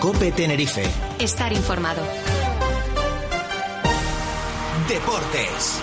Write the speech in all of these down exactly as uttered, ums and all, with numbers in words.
COPE Tenerife. Estar informado. Deportes.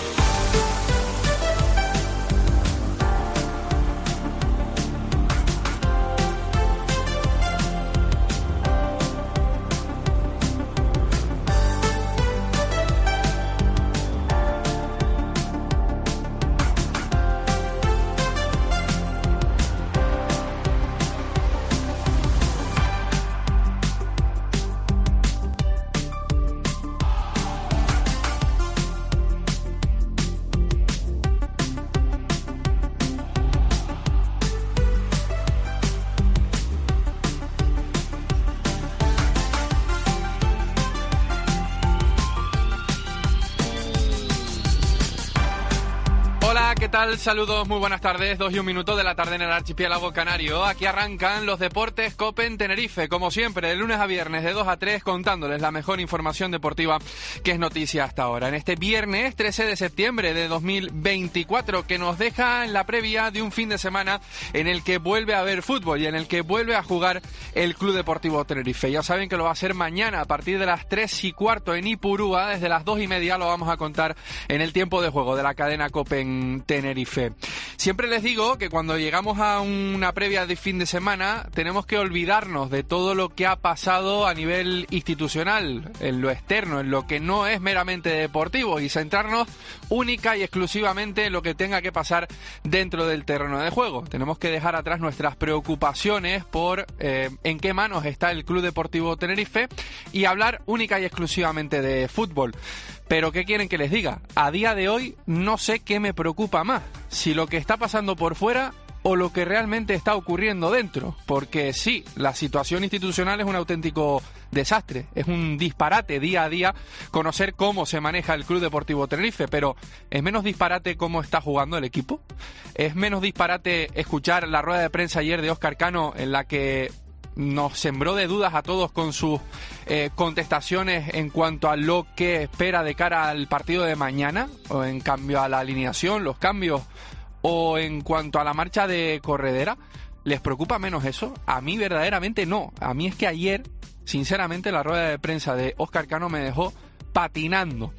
¿Qué tal? Saludos, muy buenas tardes, dos y un minuto de la tarde en el archipiélago canario. Aquí arrancan los deportes COPE en Tenerife, como siempre, de lunes a viernes de dos a tres, contándoles la mejor información deportiva que es noticia hasta ahora. En este viernes trece de septiembre de dos mil veinticuatro, que nos deja en la previa de un fin de semana en el que vuelve a haber fútbol y en el que vuelve a jugar el Club Deportivo Tenerife. Ya saben que lo va a hacer mañana a partir de las tres y cuarto en Ipurúa, desde las dos y media lo vamos a contar en el tiempo de juego de la cadena COPE en Tenerife. Siempre les digo que cuando llegamos a una previa de fin de semana tenemos que olvidarnos de todo lo que ha pasado a nivel institucional, en lo externo, en lo que no es meramente deportivo, y centrarnos única y exclusivamente en lo que tenga que pasar dentro del terreno de juego. Tenemos que dejar atrás nuestras preocupaciones por eh, en qué manos está el Club Deportivo Tenerife y hablar única y exclusivamente de fútbol. Pero ¿qué quieren que les diga? A día de hoy no sé qué me preocupa más, si lo que está pasando por fuera o lo que realmente está ocurriendo dentro. Porque sí, la situación institucional es un auténtico desastre, es un disparate día a día conocer cómo se maneja el Club Deportivo Tenerife, pero ¿es menos disparate cómo está jugando el equipo? ¿Es menos disparate escuchar la rueda de prensa ayer de Óscar Cano, en la que nos sembró de dudas a todos con sus eh, contestaciones en cuanto a lo que espera de cara al partido de mañana, o en cambio a la alineación, los cambios, o en cuanto a la marcha de Corredera? ¿Les preocupa menos eso? A mí verdaderamente no. A mí es que ayer, sinceramente, la rueda de prensa de Óscar Cano me dejó patinando.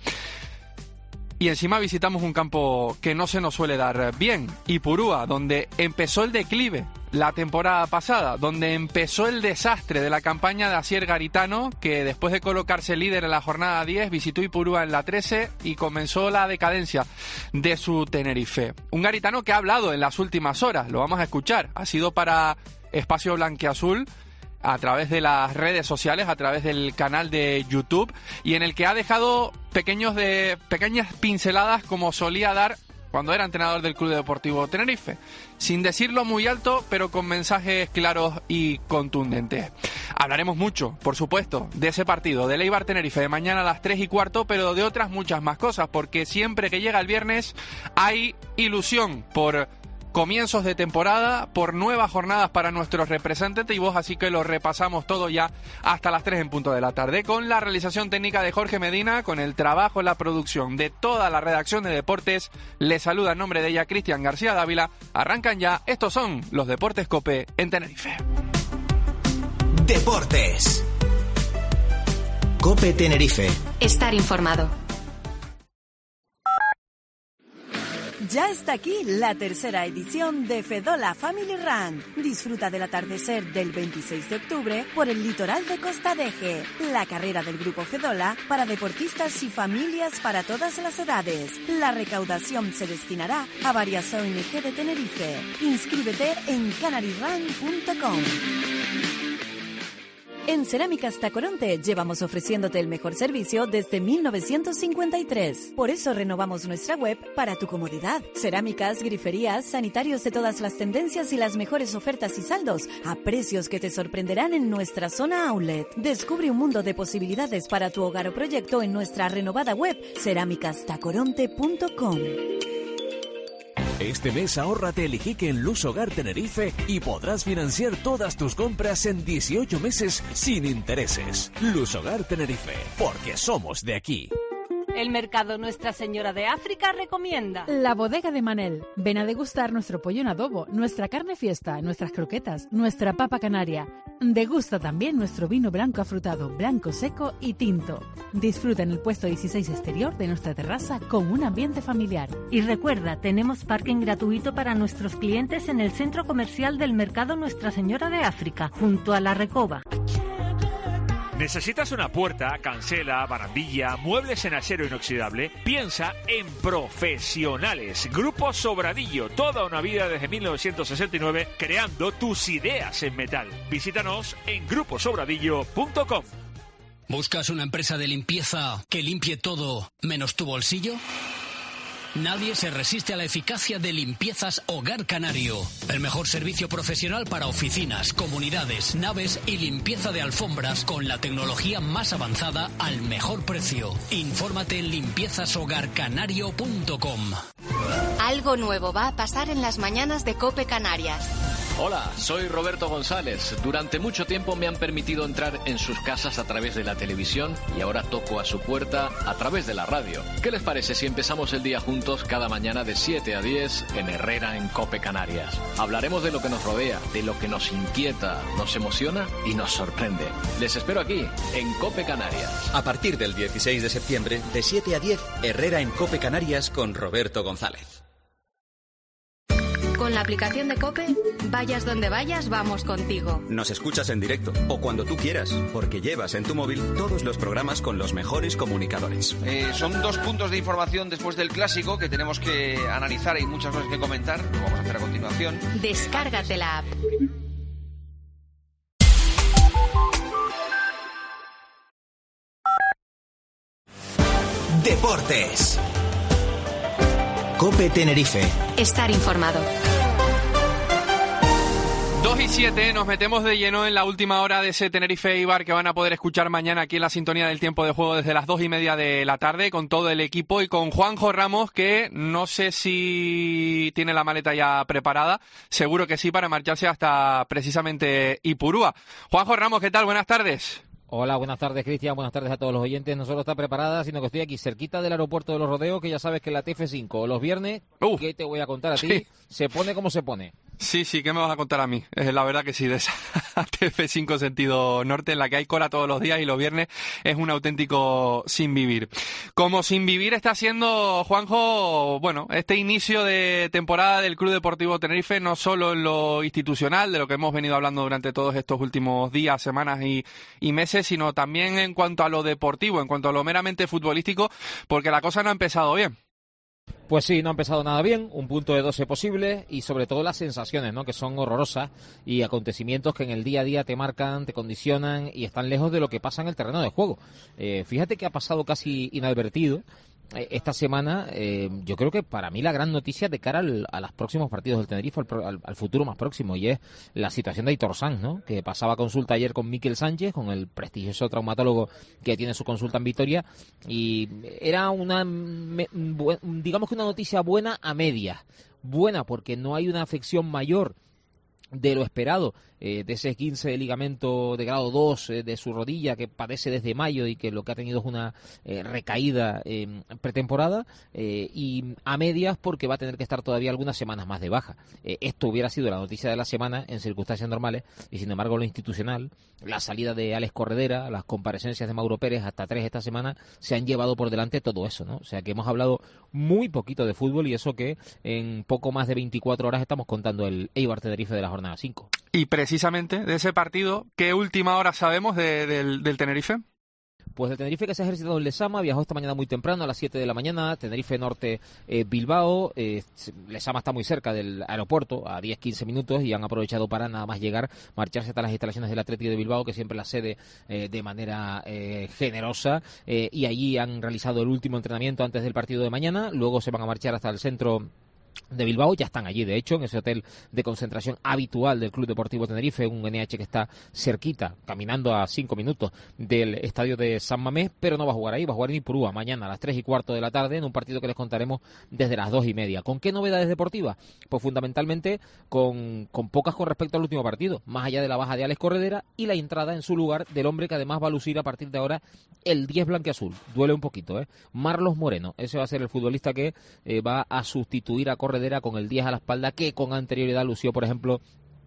Y encima visitamos un campo que no se nos suele dar bien, Ipurúa, donde empezó el declive la temporada pasada, donde empezó el desastre de la campaña de Asier Garitano, que después de colocarse líder en la jornada diez, visitó Ipurúa en la trece y comenzó la decadencia de su Tenerife. Un Garitano que ha hablado en las últimas horas, lo vamos a escuchar, ha sido para Espacio Blanquiazul, a través de las redes sociales, a través del canal de YouTube, y en el que ha dejado pequeños de pequeñas pinceladas como solía dar cuando era entrenador del Club Deportivo Tenerife, sin decirlo muy alto, pero con mensajes claros y contundentes. Hablaremos mucho, por supuesto, de ese partido, del Eibar Tenerife de mañana a las tres y cuarto, pero de otras muchas más cosas, porque siempre que llega el viernes hay ilusión por comienzos de temporada, por nuevas jornadas para nuestros representativos, así que lo repasamos todo ya hasta las tres en punto de la tarde, con la realización técnica de Jorge Medina, con el trabajo, la producción de toda la redacción de deportes. Les saluda en nombre de ella Cristian García Dávila. Arrancan ya, estos son los Deportes COPE en Tenerife. Deportes COPE Tenerife. Estar informado. Ya está aquí la tercera edición de Fedola Family Run. Disfruta del atardecer del veintiséis de octubre por el litoral de Costa Deje. La carrera del grupo Fedola para deportistas y familias para todas las edades. La recaudación se destinará a varias O N G de Tenerife. Inscríbete en canary run punto com. En Cerámicas Tacoronte llevamos ofreciéndote el mejor servicio desde mil novecientos cincuenta y tres. Por eso renovamos nuestra web para tu comodidad. Cerámicas, griferías, sanitarios de todas las tendencias y las mejores ofertas y saldos a precios que te sorprenderán en nuestra zona outlet. Descubre un mundo de posibilidades para tu hogar o proyecto en nuestra renovada web cerámicas tacoronte punto com. Este mes ahórrate el Iquique en Luz Hogar Tenerife y podrás financiar todas tus compras en dieciocho meses sin intereses. Luz Hogar Tenerife, porque somos de aquí. El mercado Nuestra Señora de África recomienda. La bodega de Manel. Ven a degustar nuestro pollo en adobo, nuestra carne fiesta, nuestras croquetas, nuestra papa canaria. Degusta también nuestro vino blanco afrutado, blanco seco y tinto. Disfruta en el puesto dieciséis exterior de nuestra terraza con un ambiente familiar. Y recuerda, tenemos parking gratuito para nuestros clientes en el centro comercial del mercado Nuestra Señora de África, junto a la Recoba. ¿Necesitas una puerta, cancela, barandilla, muebles en acero inoxidable? Piensa en Profesionales. Grupo Sobradillo. Toda una vida desde mil novecientos sesenta y nueve creando tus ideas en metal. Visítanos en grupo sobradillo punto com. ¿Buscas una empresa de limpieza que limpie todo menos tu bolsillo? Nadie se resiste a la eficacia de Limpiezas Hogar Canario. El mejor servicio profesional para oficinas, comunidades, naves y limpieza de alfombras con la tecnología más avanzada al mejor precio. Infórmate en limpiezas hogar canario punto com. Algo nuevo va a pasar en las mañanas de COPE Canarias. Hola, soy Roberto González. Durante mucho tiempo me han permitido entrar en sus casas a través de la televisión y ahora toco a su puerta a través de la radio. ¿Qué les parece si empezamos el día juntos cada mañana de siete a diez en Herrera en COPE Canarias? Hablaremos de lo que nos rodea, de lo que nos inquieta, nos emociona y nos sorprende. Les espero aquí, en COPE Canarias. A partir del dieciséis de septiembre, de siete a diez, Herrera en COPE Canarias con Roberto González. Con la aplicación de COPE, vayas donde vayas, vamos contigo. Nos escuchas en directo o cuando tú quieras, porque llevas en tu móvil todos los programas con los mejores comunicadores. Eh, son dos puntos de información después del clásico que tenemos que analizar. Hay muchas cosas que comentar, lo vamos a hacer a continuación. Descárgate la app. Deportes. COPE Tenerife. Estar informado. dos y siete, nos metemos de lleno en la última hora de ese Tenerife Eibar que van a poder escuchar mañana aquí en la sintonía del tiempo de juego desde las dos y media de la tarde con todo el equipo y con Juanjo Ramos, que no sé si tiene la maleta ya preparada, seguro que sí, para marcharse hasta precisamente Ipurúa. Juanjo Ramos, ¿qué tal? Buenas tardes. Hola, buenas tardes, Cristian, buenas tardes a todos los oyentes. No solo está preparada, sino que estoy aquí cerquita del aeropuerto de Los Rodeos, que ya sabes que la T F cinco los viernes, uh, ¿qué te voy a contar a ti? Sí. Se pone como se pone. Sí, sí, ¿qué me vas a contar a mí? Es la verdad que sí, de esa T F cinco sentido norte, en la que hay cola todos los días y los viernes es un auténtico sin vivir. Como sin vivir está siendo, Juanjo, bueno, este inicio de temporada del Club Deportivo Tenerife, no solo en lo institucional, de lo que hemos venido hablando durante todos estos últimos días, semanas y, y meses, sino también en cuanto a lo deportivo, en cuanto a lo meramente futbolístico, porque la cosa no ha empezado bien. Pues sí, no ha empezado nada bien, un punto de doce posible y sobre todo las sensaciones, ¿no?, que son horrorosas y acontecimientos que en el día a día te marcan, te condicionan y están lejos de lo que pasa en el terreno de juego. Eh, fíjate que ha pasado casi inadvertido esta semana. Eh, yo creo que para mí la gran noticia de cara al, a los próximos partidos del Tenerife, al, al, al futuro más próximo, y es la situación de Aitor Sanz, ¿no?, que pasaba consulta ayer con Miquel Sánchez, con el prestigioso traumatólogo que tiene su consulta en Vitoria, y era una, me, digamos que una noticia buena a medias. Buena porque no hay una afección mayor de lo esperado, eh, de ese esguince de ligamento de grado dos eh, de su rodilla que padece desde mayo y que lo que ha tenido es una eh, recaída eh, pretemporada, eh, y a medias porque va a tener que estar todavía algunas semanas más de baja. Eh, esto hubiera sido la noticia de la semana en circunstancias normales y sin embargo lo institucional, la salida de Alex Corredera, las comparecencias de Mauro Pérez, hasta tres esta semana, se han llevado por delante todo eso, ¿no? O sea que hemos hablado muy poquito de fútbol y eso que en poco más de veinticuatro horas estamos contando el Eibar Tenerife de la jornada cinco. Y precisamente de ese partido, ¿qué última hora sabemos de, del, del Tenerife? Pues el Tenerife, que se ha ejercitado en Lezama, viajó esta mañana muy temprano, a las siete de la mañana, Tenerife Norte, eh, Bilbao. eh, Lezama está muy cerca del aeropuerto, a diez a quince minutos, y han aprovechado para nada más llegar, marcharse hasta las instalaciones del Atlético de Bilbao, que siempre la sede eh, de manera eh, generosa, eh, y allí han realizado el último entrenamiento antes del partido de mañana. Luego se van a marchar hasta el centro de Bilbao, ya están allí, de hecho, en ese hotel de concentración habitual del Club Deportivo Tenerife, un N H que está cerquita, caminando a cinco minutos del estadio de San Mamés, pero no va a jugar ahí, va a jugar en Ipurúa mañana a las tres y cuarto de la tarde, en un partido que les contaremos desde las dos y media. ¿Con qué novedades deportivas? Pues fundamentalmente con, con pocas con respecto al último partido, más allá de la baja de Alex Corredera y la entrada en su lugar del hombre que además va a lucir a partir de ahora el diez blanquiazul. Duele un poquito, ¿eh? Marlos Moreno, ese va a ser el futbolista que eh, va a sustituir a Corredera con el diez a la espalda, que con anterioridad lució, por ejemplo,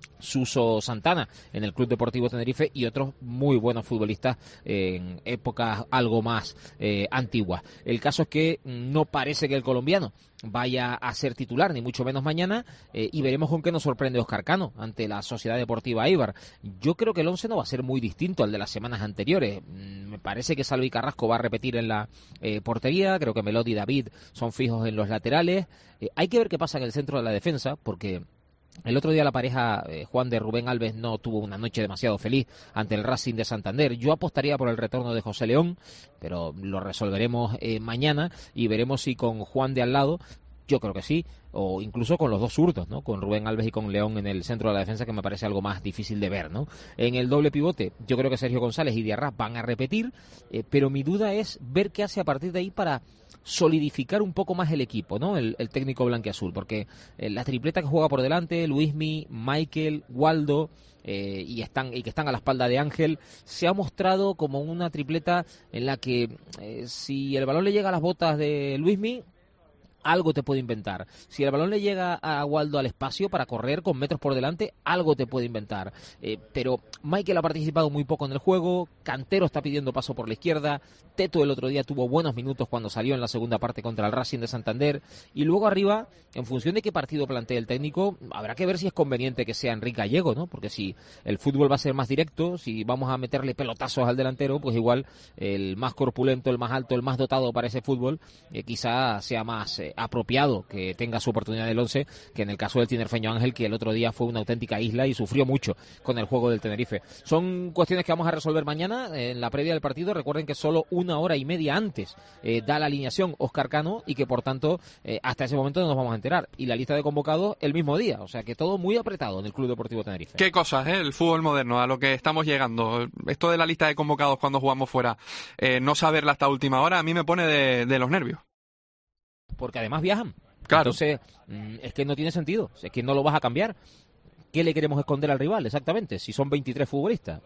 Suso Santana en el Club Deportivo Tenerife y otros muy buenos futbolistas en épocas algo más eh, antiguas. El caso es que no parece que el colombiano vaya a ser titular, ni mucho menos mañana, eh, y veremos con qué nos sorprende Óscar Cano ante la Sociedad Deportiva Eibar. Yo creo que el once no va a ser muy distinto al de las semanas anteriores. Mm, me parece que Salvi Carrasco va a repetir en la eh, portería, creo que Melody y David son fijos en los laterales. Eh, hay que ver qué pasa en el centro de la defensa, porque el otro día la pareja eh, Juan de Rubén Alves no tuvo una noche demasiado feliz ante el Racing de Santander. Yo apostaría por el retorno de José León, pero lo resolveremos eh, mañana y veremos si con Juan de al lado, yo creo que sí, o incluso con los dos zurdos, ¿no? Con Rubén Alves y con León en el centro de la defensa, que me parece algo más difícil de ver, ¿no? En el doble pivote, yo creo que Sergio González y Diarra van a repetir, eh, pero mi duda es ver qué hace a partir de ahí para solidificar un poco más el equipo, ¿no? El, el técnico blanquiazul, porque eh, la tripleta que juega por delante, Luismi, Michael, Waldo, eh, y están y que están a la espalda de Ángel, se ha mostrado como una tripleta en la que eh, si el balón le llega a las botas de Luismi, algo te puede inventar. Si el balón le llega a Waldo al espacio para correr con metros por delante, algo te puede inventar. Eh, pero Michael ha participado muy poco en el juego, Cantero está pidiendo paso por la izquierda, Teto el otro día tuvo buenos minutos cuando salió en la segunda parte contra el Racing de Santander, y luego arriba, en función de qué partido plantee el técnico, habrá que ver si es conveniente que sea Enrique Gallego, ¿no? Porque si el fútbol va a ser más directo, si vamos a meterle pelotazos al delantero, pues igual el más corpulento, el más alto, el más dotado para ese fútbol, eh, quizá sea más eh, apropiado que tenga su oportunidad del once, que en el caso del tinerfeño Ángel, que el otro día fue una auténtica isla y sufrió mucho con el juego del Tenerife. Son cuestiones que vamos a resolver mañana en la previa del partido. Recuerden que solo una hora y media antes eh, da la alineación Óscar Cano y que por tanto eh, hasta ese momento no nos vamos a enterar. Y la lista de convocados el mismo día, o sea que todo muy apretado en el Club Deportivo Tenerife. Qué cosas, ¿eh? El fútbol moderno, a lo que estamos llegando. Esto de la lista de convocados cuando jugamos fuera, eh, no saberla hasta última hora, a mí me pone de, de los nervios. Porque además viajan. Claro. Entonces, es que no tiene sentido, es que no lo vas a cambiar. ¿Qué le queremos esconder al rival exactamente? Si son veintitrés futbolistas.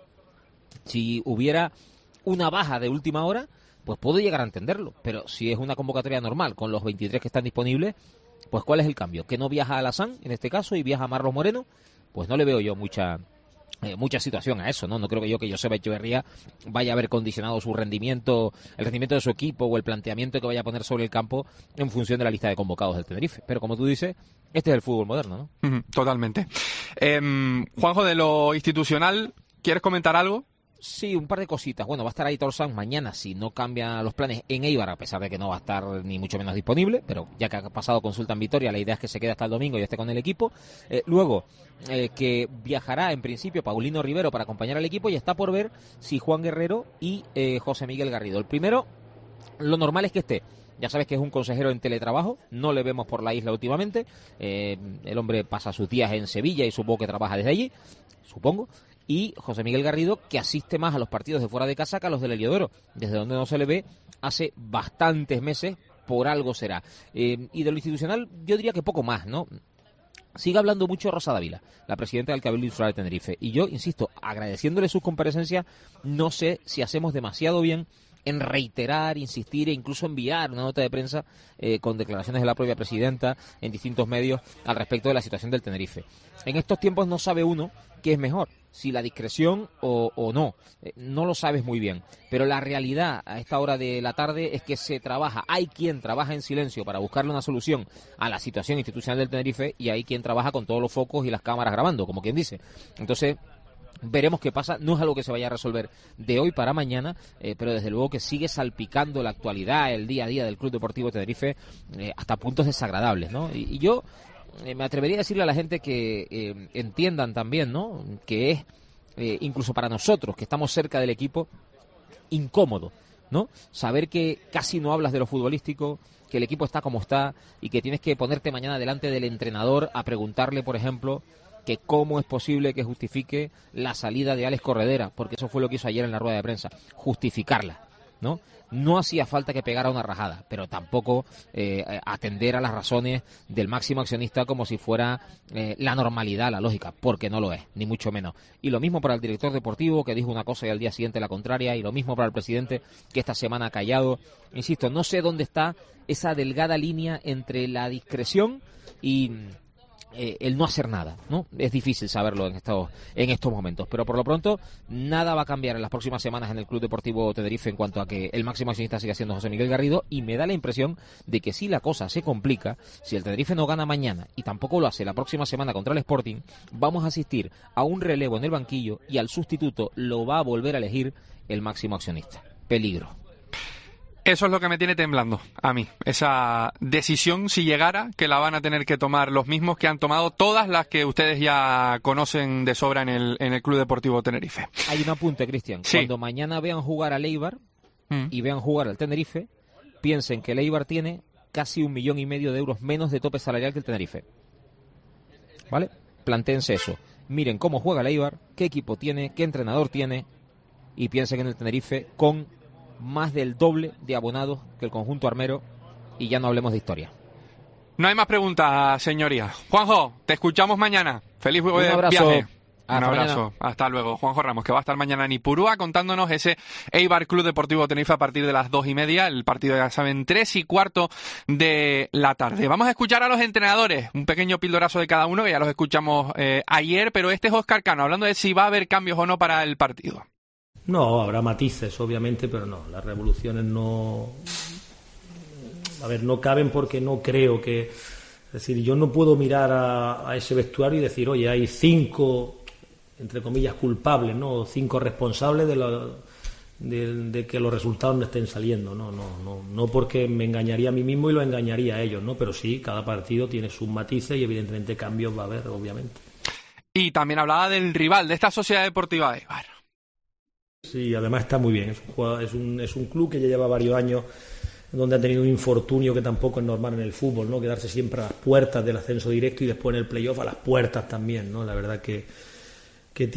Si hubiera una baja de última hora, pues puedo llegar a entenderlo. Pero si es una convocatoria normal, con los veintitrés que están disponibles, pues ¿cuál es el cambio? ¿Que no viaja Alassane, en este caso, y viaja Marlos Moreno? Pues no le veo yo mucha... Eh, mucha situación a eso, ¿no? No creo que yo que Joseba Echeverría vaya a haber condicionado su rendimiento, el rendimiento de su equipo o el planteamiento que vaya a poner sobre el campo en función de la lista de convocados del Tenerife. Pero como tú dices, este es el fútbol moderno, ¿no? Uh-huh, totalmente. Eh, Juanjo, de lo institucional, ¿quieres comentar algo? Sí, un par de cositas. Bueno, va a estar Aitor Sanz mañana si no cambian los planes en Eibar, a pesar de que no va a estar ni mucho menos disponible, pero ya que ha pasado consulta en Vitoria, la idea es que se quede hasta el domingo y esté con el equipo. Eh, luego, eh, que viajará en principio Paulino Rivero para acompañar al equipo, y está por ver si Juan Guerrero y eh, José Miguel Garrido. El primero, lo normal es que esté. Ya sabes que es un consejero en teletrabajo, no le vemos por la isla últimamente. Eh, el hombre pasa sus días en Sevilla y supongo que trabaja desde allí, supongo. Y José Miguel Garrido, que asiste más a los partidos de fuera de casa que a los del Heliodoro, desde donde no se le ve hace bastantes meses, por algo será. Eh, y de lo institucional, yo diría que poco más, ¿no? Sigue hablando mucho Rosa Dávila, la presidenta del Cabildo Insular de Tenerife. Y yo, insisto, agradeciéndole sus comparecencias, no sé si hacemos demasiado bien en reiterar, insistir e incluso enviar una nota de prensa eh, con declaraciones de la propia presidenta en distintos medios al respecto de la situación del Tenerife. En estos tiempos no sabe uno qué es mejor, si la discreción o, o no. Eh, no lo sabes muy bien. Pero la realidad a esta hora de la tarde es que se trabaja, hay quien trabaja en silencio para buscarle una solución a la situación institucional del Tenerife, y hay quien trabaja con todos los focos y las cámaras grabando, como quien dice. Entonces, veremos qué pasa. No es algo que se vaya a resolver de hoy para mañana, eh, pero desde luego que sigue salpicando la actualidad, el día a día del Club Deportivo Tenerife, eh, hasta puntos desagradables, ¿no? Y, y yo eh, me atrevería a decirle a la gente que eh, entiendan también, ¿no?, que es, eh, incluso para nosotros, que estamos cerca del equipo, incómodo ¿no? Saber que casi no hablas de lo futbolístico, que el equipo está como está y que tienes que ponerte mañana delante del entrenador a preguntarle, por ejemplo, que cómo es posible que justifique la salida de Alex Corredera, porque eso fue lo que hizo ayer en la rueda de prensa, justificarla, ¿no? No hacía falta que pegara una rajada, pero tampoco eh, atender a las razones del máximo accionista como si fuera eh, la normalidad, la lógica, porque no lo es, ni mucho menos. Y lo mismo para el director deportivo, que dijo una cosa y al día siguiente la contraria, y lo mismo para el presidente, que esta semana ha callado. Insisto, no sé dónde está esa delgada línea entre la discreción y eh, el no hacer nada, ¿no? Es difícil saberlo en estos, en estos momentos, pero por lo pronto nada va a cambiar en las próximas semanas en el Club Deportivo Tenerife en cuanto a que el máximo accionista siga siendo José Miguel Garrido, y me da la impresión de que si la cosa se complica, si el Tenerife no gana mañana y tampoco lo hace la próxima semana contra el Sporting, vamos a asistir a un relevo en el banquillo y al sustituto lo va a volver a elegir el máximo accionista. Peligro. Eso es lo que me tiene temblando a mí. Esa decisión, si llegara, que la van a tener que tomar los mismos que han tomado todas las que ustedes ya conocen de sobra en el, en el Club Deportivo Tenerife. Hay un apunte, Cristian. Sí. Cuando mañana vean jugar al Eibar mm. y vean jugar al Tenerife, piensen que el Eibar tiene casi un millón y medio de euros menos de tope salarial que el Tenerife. ¿Vale? Plantéense eso. Miren cómo juega el Eibar, qué equipo tiene, qué entrenador tiene, y piensen en el Tenerife con más del doble de abonados que el conjunto armero, y ya no hablemos de historia. No hay más preguntas, señoría. Juanjo, te escuchamos mañana. Feliz Un abrazo. viaje. Hasta Un abrazo. Mañana. Hasta luego. Juanjo Ramos, que va a estar mañana en Ipurúa contándonos ese Eibar Club Deportivo Tenerife a partir de las dos y media. El partido, ya saben, tres y cuarto de la tarde. Vamos a escuchar a los entrenadores. Un pequeño pildorazo de cada uno, que ya los escuchamos eh, ayer, pero este es Óscar Cano, hablando de si va a haber cambios o no para el partido. No, habrá matices, obviamente, pero no, las revoluciones no... A ver, no caben porque no creo que... Es decir, yo no puedo mirar a, a ese vestuario y decir, oye, hay cinco, entre comillas, culpables, ¿no? Cinco responsables de, lo, de, de que los resultados no estén saliendo, ¿no? No, no, no porque me engañaría a mí mismo y lo engañaría a ellos, ¿no? Pero sí, cada partido tiene sus matices y evidentemente cambios va a haber, obviamente. Y también hablaba del rival, de esta Sociedad Deportiva Eibar. Sí, además está muy bien. Es un, jugador, es, un, es un club que ya lleva varios años donde ha tenido un infortunio que tampoco es normal en el fútbol, ¿no? Quedarse siempre a las puertas del ascenso directo y después en el playoff a las puertas también, ¿no? La verdad que, que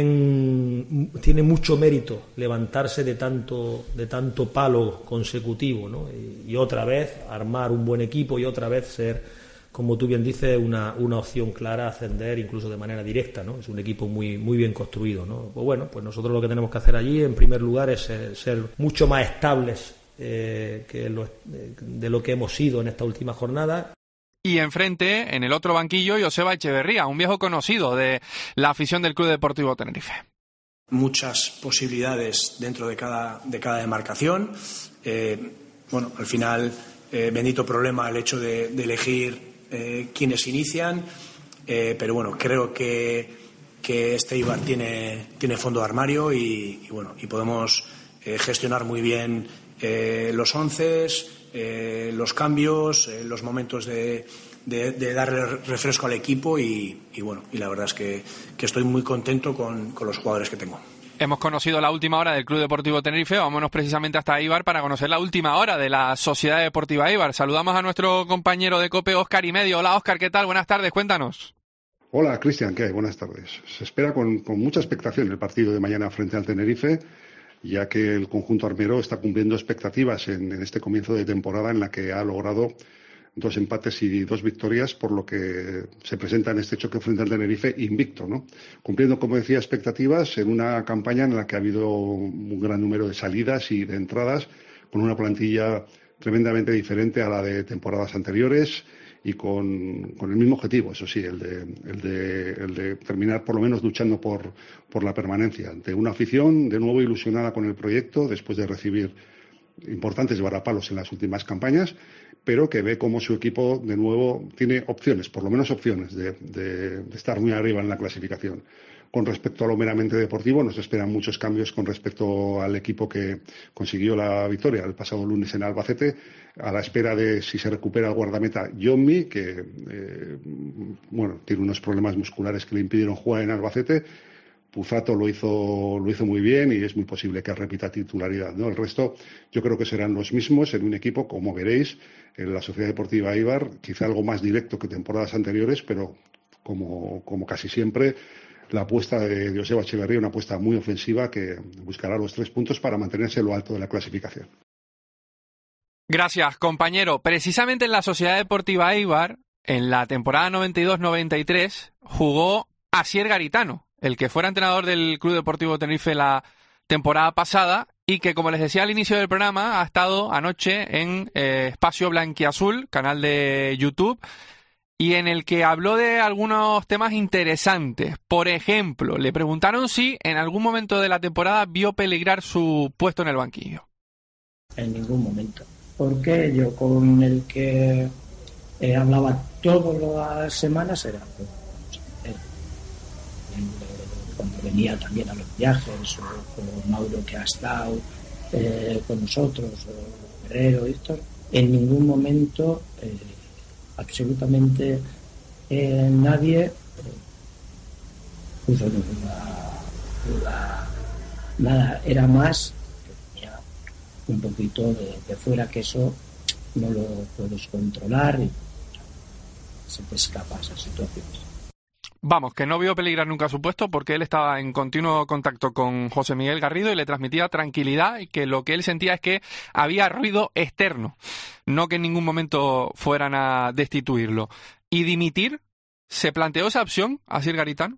tienen, tiene mucho mérito levantarse de tanto, de tanto palo consecutivo, ¿no? Y, y otra vez armar un buen equipo y otra vez ser, como tú bien dices, una, una opción clara a ascender incluso de manera directa, ¿no? Es un equipo muy, muy bien construido, ¿no? Pues bueno, pues nosotros lo que tenemos que hacer allí, en primer lugar, es ser, ser mucho más estables eh, que lo, de lo que hemos sido en esta última jornada. Y enfrente, en el otro banquillo, Joseba Echeverría, un viejo conocido de la afición del Club Deportivo Tenerife. Muchas posibilidades dentro de cada, de cada demarcación. Eh, bueno, al final, eh, bendito problema el hecho de, de elegir Eh, quienes inician, eh, pero bueno, creo que, que este Eibar tiene, tiene fondo de armario y, y bueno, y podemos eh, gestionar muy bien eh, los onces, eh, los cambios, eh, los momentos de, de, de darle refresco al equipo y, y bueno, y la verdad es que, que estoy muy contento con, con los jugadores que tengo. Hemos conocido la última hora del Club Deportivo Tenerife, vámonos precisamente hasta Eibar para conocer la última hora de la Sociedad Deportiva Eibar. Saludamos a nuestro compañero de COPE, Óscar y Medio. Hola, Óscar, ¿qué tal? Buenas tardes, cuéntanos. Hola, Cristian, ¿qué hay? Buenas tardes. Se espera con, con mucha expectación el partido de mañana frente al Tenerife, ya que el conjunto armero está cumpliendo expectativas en, en este comienzo de temporada en la que ha logrado dos empates y dos victorias, por lo que se presenta en este choque frente al Tenerife invicto, ¿no? Cumpliendo, como decía, expectativas en una campaña en la que ha habido un gran número de salidas y de entradas, con una plantilla tremendamente diferente a la de temporadas anteriores y con, con el mismo objetivo, eso sí, el de, el de, el de terminar por lo menos luchando por, por la permanencia, ante una afición de nuevo ilusionada con el proyecto después de recibir importantes varapalos en las últimas campañas, pero que ve cómo su equipo de nuevo tiene opciones, por lo menos opciones, de, de, de estar muy arriba en la clasificación. Con respecto a lo meramente deportivo, nos esperan muchos cambios con respecto al equipo que consiguió la victoria el pasado lunes en Albacete, a la espera de si se recupera el guardameta Yonmi, que eh, bueno, tiene unos problemas musculares que le impidieron jugar en Albacete. Puzato lo hizo, lo hizo muy bien y es muy posible que repita titularidad, ¿no? El resto yo creo que serán los mismos en un equipo, como veréis, en la Sociedad Deportiva Eibar, quizá algo más directo que temporadas anteriores, pero como, como casi siempre, la apuesta de, de Joseba Echeverría, una apuesta muy ofensiva que buscará los tres puntos para mantenerse en lo alto de la clasificación. Gracias, compañero. Precisamente en la Sociedad Deportiva Eibar, en la temporada noventa y dos noventa y tres, jugó Asier Garitano, el que fuera entrenador del Club Deportivo Tenerife la temporada pasada y que, como les decía al inicio del programa, ha estado anoche en eh, Espacio Blanquiazul, canal de YouTube, y en el que habló de algunos temas interesantes. Por ejemplo, le preguntaron si en algún momento de la temporada vio peligrar su puesto en el banquillo. En ningún momento. Porque yo con el que eh, hablaba todas las semanas era eh, cuando venía también a los viajes, o con Mauro, que ha estado eh, con nosotros, o Guerrero, Héctor. En ningún momento eh, absolutamente eh, nadie eh, puso ninguna duda, nada. Era más que tenía un poquito de, de fuera, que eso no lo puedes controlar y se te escapa esas situaciones. Vamos, que no vio peligrar nunca su puesto porque él estaba en continuo contacto con José Miguel Garrido y le transmitía tranquilidad, y que lo que él sentía es que había ruido externo, no que en ningún momento fueran a destituirlo. ¿Y dimitir? ¿Se planteó esa opción, Asier Garitano?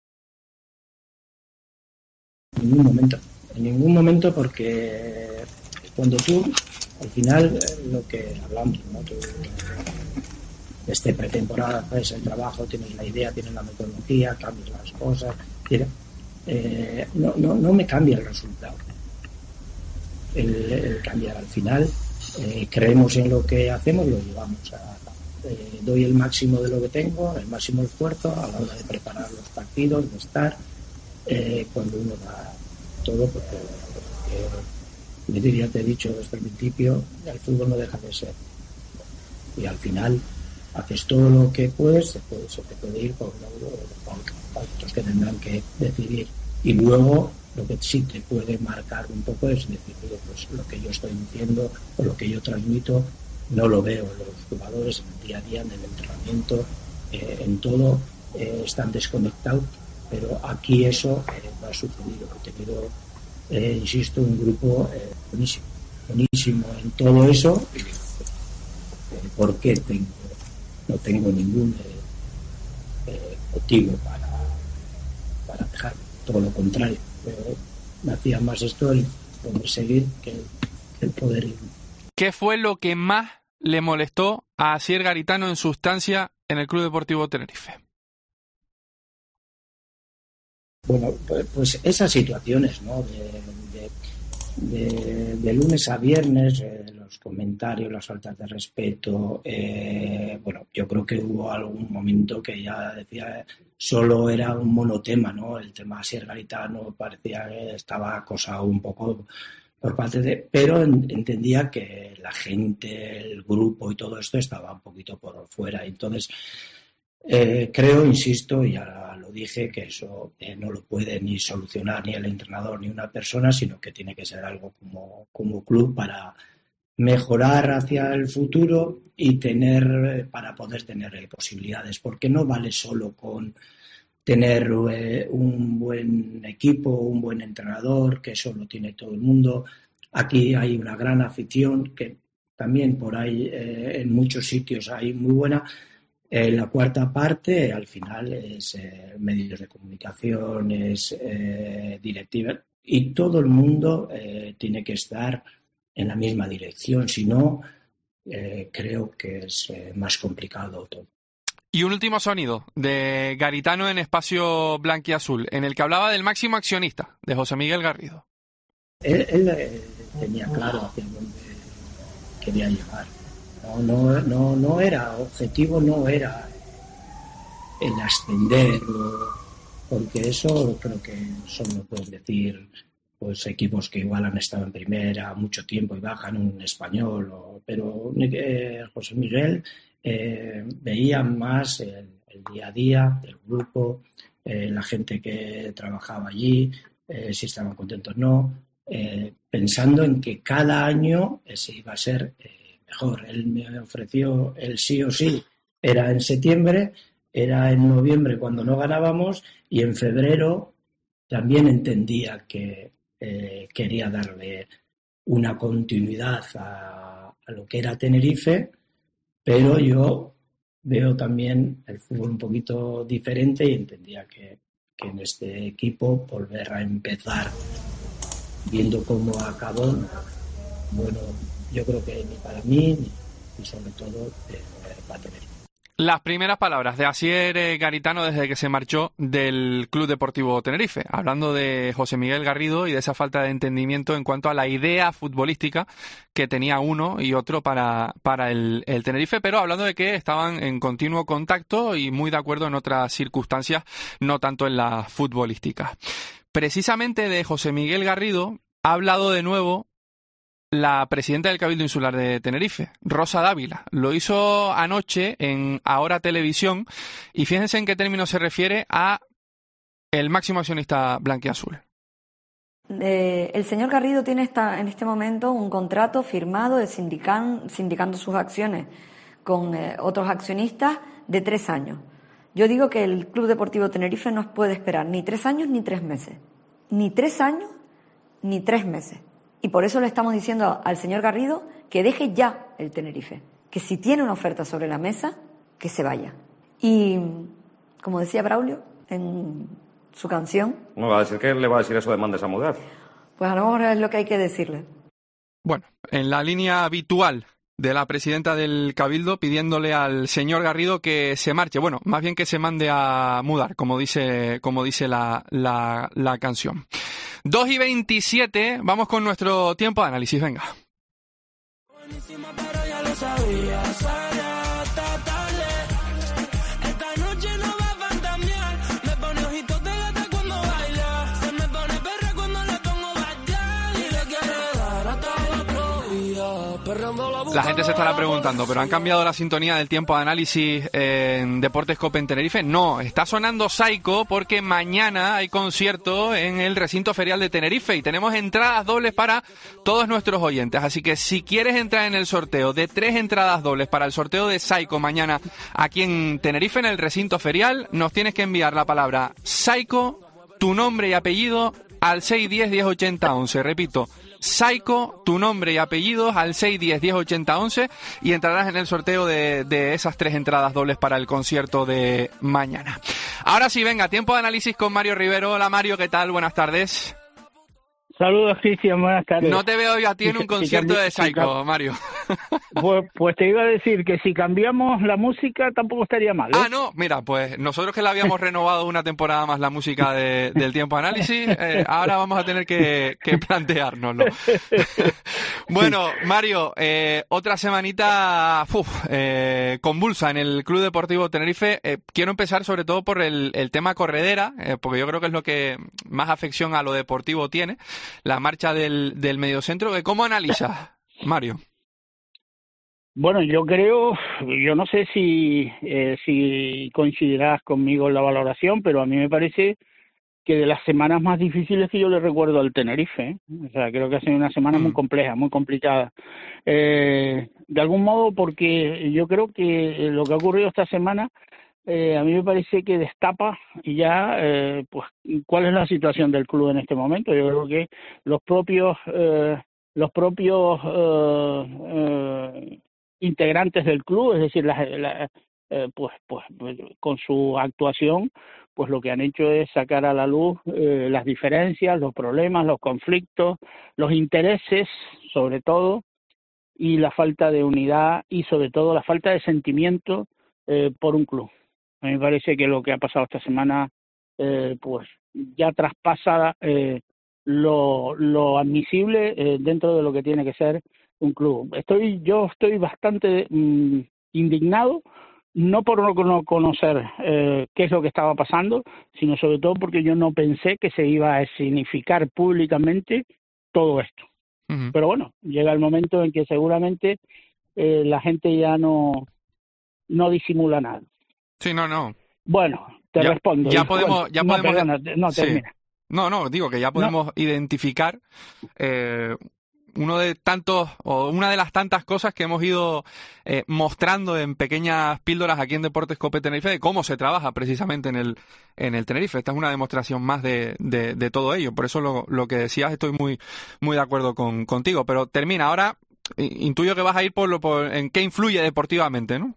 En ningún momento, en ningún momento, porque cuando tú, al final, lo que hablamos, ¿no? Tú, Este pretemporada, haces el trabajo, tienes la idea, tienes la metodología, cambias las cosas. Eh, no, no, no me cambia el resultado. El, el cambiar al final, eh, creemos en lo que hacemos, lo llevamos a. Eh, doy el máximo de lo que tengo, el máximo esfuerzo a la hora de preparar los partidos, de estar. Eh, cuando uno da todo, porque, porque ya te he dicho desde el principio, el fútbol no deja de ser. Y al final haces todo lo que puedes, se, puede, se te puede ir por un lado o por otro, otros que tendrán que decidir. Y luego lo que sí te puede marcar un poco es decir, pues lo que yo estoy diciendo o lo que yo transmito no lo veo en los jugadores en el día a día, en el entrenamiento, eh, en todo, eh, están desconectados, pero aquí eso eh, no ha sucedido. He tenido, eh, insisto, un grupo eh, buenísimo, buenísimo en todo eso. Eh, ¿Por qué tengo? No tengo ningún eh, eh, motivo para, para dejar, todo lo contrario. Eh, me hacía más esto el poder seguir que el, que el poder ir. ¿Qué fue lo que más le molestó a Asier Garitano en su estancia en el Club Deportivo Tenerife? Bueno, pues, pues esas situaciones, ¿no? De, de, de, de lunes a viernes, eh, los comentarios, las faltas de respeto. Eh, bueno, yo creo que hubo algún momento que ya decía, solo era un monotema, ¿no? El tema Asier Garitano parecía que estaba acosado un poco por parte de, pero en, entendía que la gente, el grupo y todo esto estaba un poquito por fuera. Entonces, eh, creo, insisto, y ahora lo dije, que eso eh, no lo puede ni solucionar ni el entrenador ni una persona, sino que tiene que ser algo como, como club para mejorar hacia el futuro y tener, para poder tener eh, posibilidades, porque no vale solo con tener eh, un buen equipo, un buen entrenador, que eso lo tiene todo el mundo. Aquí hay una gran afición, que también por ahí eh, en muchos sitios hay muy buena. Eh, la cuarta parte, al final, es eh, medios de comunicación, es eh, directiva, y todo el mundo eh, tiene que estar en la misma dirección, si no, eh, creo que es eh, más complicado todo. Y un último sonido de Garitano en Espacio Blanquiazul, en el que hablaba del máximo accionista, de José Miguel Garrido. Él, él eh, tenía claro hacia dónde quería llegar. No, no, no, no era, objetivo no era el ascender, porque eso creo que solo puedes decir pues equipos que igual han estado en primera mucho tiempo y bajan un español, o, pero eh, José Miguel eh, veía más el, el día a día del grupo, eh, la gente que trabajaba allí, eh, si estaban contentos o no, eh, pensando en que cada año ese iba a ser eh, mejor. Él me ofreció el sí o sí, era en septiembre, era en noviembre cuando no ganábamos y en febrero también entendía que eh, quería darle una continuidad a, a lo que era Tenerife, pero yo veo también el fútbol un poquito diferente y entendía que, que en este equipo volver a empezar viendo cómo acabó, bueno, yo creo que ni para mí ni, y sobre todo eh, para Tenerife. Las primeras palabras de Asier Garitano desde que se marchó del Club Deportivo Tenerife, hablando de José Miguel Garrido y de esa falta de entendimiento en cuanto a la idea futbolística que tenía uno y otro para, para el, el Tenerife, pero hablando de que estaban en continuo contacto y muy de acuerdo en otras circunstancias, no tanto en la futbolística. Precisamente de José Miguel Garrido ha hablado de nuevo la presidenta del Cabildo Insular de Tenerife, Rosa Dávila. Lo hizo anoche en Ahora Televisión y fíjense en qué términos se refiere a el máximo accionista blanquiazul. Eh, el señor Garrido tiene esta, en este momento un contrato firmado de sindican, sindicando sus acciones con eh, otros accionistas de tres años. Yo digo que el Club Deportivo Tenerife no puede esperar ni tres años ni tres meses. Ni tres años ni tres meses. Y por eso le estamos diciendo al señor Garrido que deje ya el Tenerife, que si tiene una oferta sobre la mesa, que se vaya. Y, como decía Braulio en su canción... ¿No va a decir qué le va a decir eso de mandes a mudar? Pues a lo mejor es lo que hay que decirle. Bueno, en la línea habitual de la presidenta del Cabildo pidiéndole al señor Garrido que se marche, bueno, más bien que se mande a mudar, como dice, como dice la, la, la canción. dos y veintisiete, vamos con nuestro tiempo de análisis, venga. La gente se estará preguntando, ¿pero han cambiado la sintonía del tiempo de análisis en Deportes Cope en Tenerife? No, está sonando Saiko porque mañana hay concierto en el recinto ferial de Tenerife y tenemos entradas dobles para todos nuestros oyentes. Así que si quieres entrar en el sorteo de tres entradas dobles para el sorteo de Saiko mañana aquí en Tenerife, en el recinto ferial, nos tienes que enviar la palabra Saiko, tu nombre y apellido al seis uno cero, uno cero ocho cero once. Repito, Saiko, tu nombre y apellidos al seis uno cero, uno cero ocho cero once y entrarás en el sorteo de, de esas tres entradas dobles para el concierto de mañana. Ahora sí, venga, tiempo de análisis con Mario Rivero. Hola Mario, ¿qué tal? Buenas tardes. Saludos, Cristian, buenas tardes. No te veo yo a ti en un concierto de Saiko, Mario. Pues, pues te iba a decir que si cambiamos la música tampoco estaría mal, ¿eh? Ah, no, mira, pues nosotros que la habíamos renovado una temporada más la música de, del tiempo de análisis, eh, ahora vamos a tener que, que planteárnoslo. Bueno, Mario, eh, otra semanita uf, eh, convulsa en el Club Deportivo Tenerife. Eh, quiero empezar sobre todo por el, el tema corredera, eh, porque yo creo que es lo que más afección a lo deportivo tiene. La marcha del, del mediocentro. ¿Cómo analizas, Mario? Bueno, yo creo, yo no sé si, eh, si coincidirás conmigo en la valoración, pero a mí me parece que de las semanas más difíciles que yo le recuerdo al Tenerife, ¿eh? O sea, creo que ha sido una semana muy compleja, muy complicada. Eh, de algún modo, porque yo creo que lo que ha ocurrido esta semana Eh, a mí me parece que destapa ya eh, pues cuál es la situación del club en este momento. Yo creo que los propios eh, los propios eh, eh, integrantes del club, es decir, la, la, eh, pues, pues con su actuación, pues lo que han hecho es sacar a la luz eh, las diferencias, los problemas, los conflictos, los intereses, sobre todo, y la falta de unidad y sobre todo la falta de sentimiento eh, por un club. A mí me parece que lo que ha pasado esta semana eh, pues ya traspasa eh, lo, lo admisible eh, dentro de lo que tiene que ser un club. Estoy, yo estoy bastante mm, indignado, no por no conocer eh, qué es lo que estaba pasando, sino sobre todo porque yo no pensé que se iba a significar públicamente todo esto. Uh-huh. Pero bueno, llega el momento en que seguramente eh, la gente ya no, no disimula nada. Sí, no, no. Bueno, te ya, respondo. Ya y, podemos... bueno, Ya no, podemos perdona, no, sí. termina. No, no, digo que ya podemos no. identificar eh, uno de tantos, o una de las tantas cosas que hemos ido eh, mostrando en pequeñas píldoras aquí en Deportes Cope Tenerife, de cómo se trabaja precisamente en el en el Tenerife. Esta es una demostración más de, de, de todo ello. Por eso lo, lo que decías, estoy muy muy de acuerdo con, contigo. Pero termina, ahora intuyo que vas a ir por lo por en qué influye deportivamente, ¿no?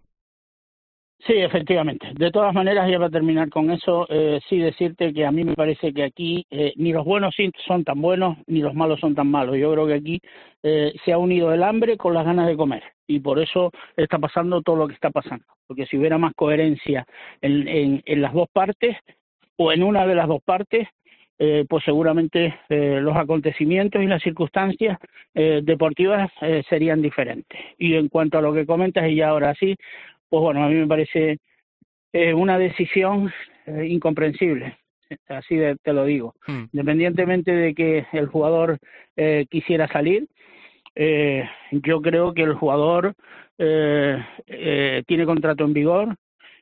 Sí, efectivamente. De todas maneras, ya para terminar con eso, eh, sí decirte que a mí me parece que aquí eh, ni los buenos son tan buenos, ni los malos son tan malos. Yo creo que aquí eh, se ha unido el hambre con las ganas de comer, y por eso está pasando todo lo que está pasando. Porque si hubiera más coherencia en, en, en las dos partes, o en una de las dos partes, eh, pues seguramente eh, los acontecimientos y las circunstancias eh, deportivas eh, serían diferentes. Y en cuanto a lo que comentas, y ya ahora sí, pues bueno, a mí me parece eh, una decisión eh, incomprensible, así de, te lo digo. Mm. Independientemente de que el jugador eh, quisiera salir, eh, yo creo que el jugador eh, eh, tiene contrato en vigor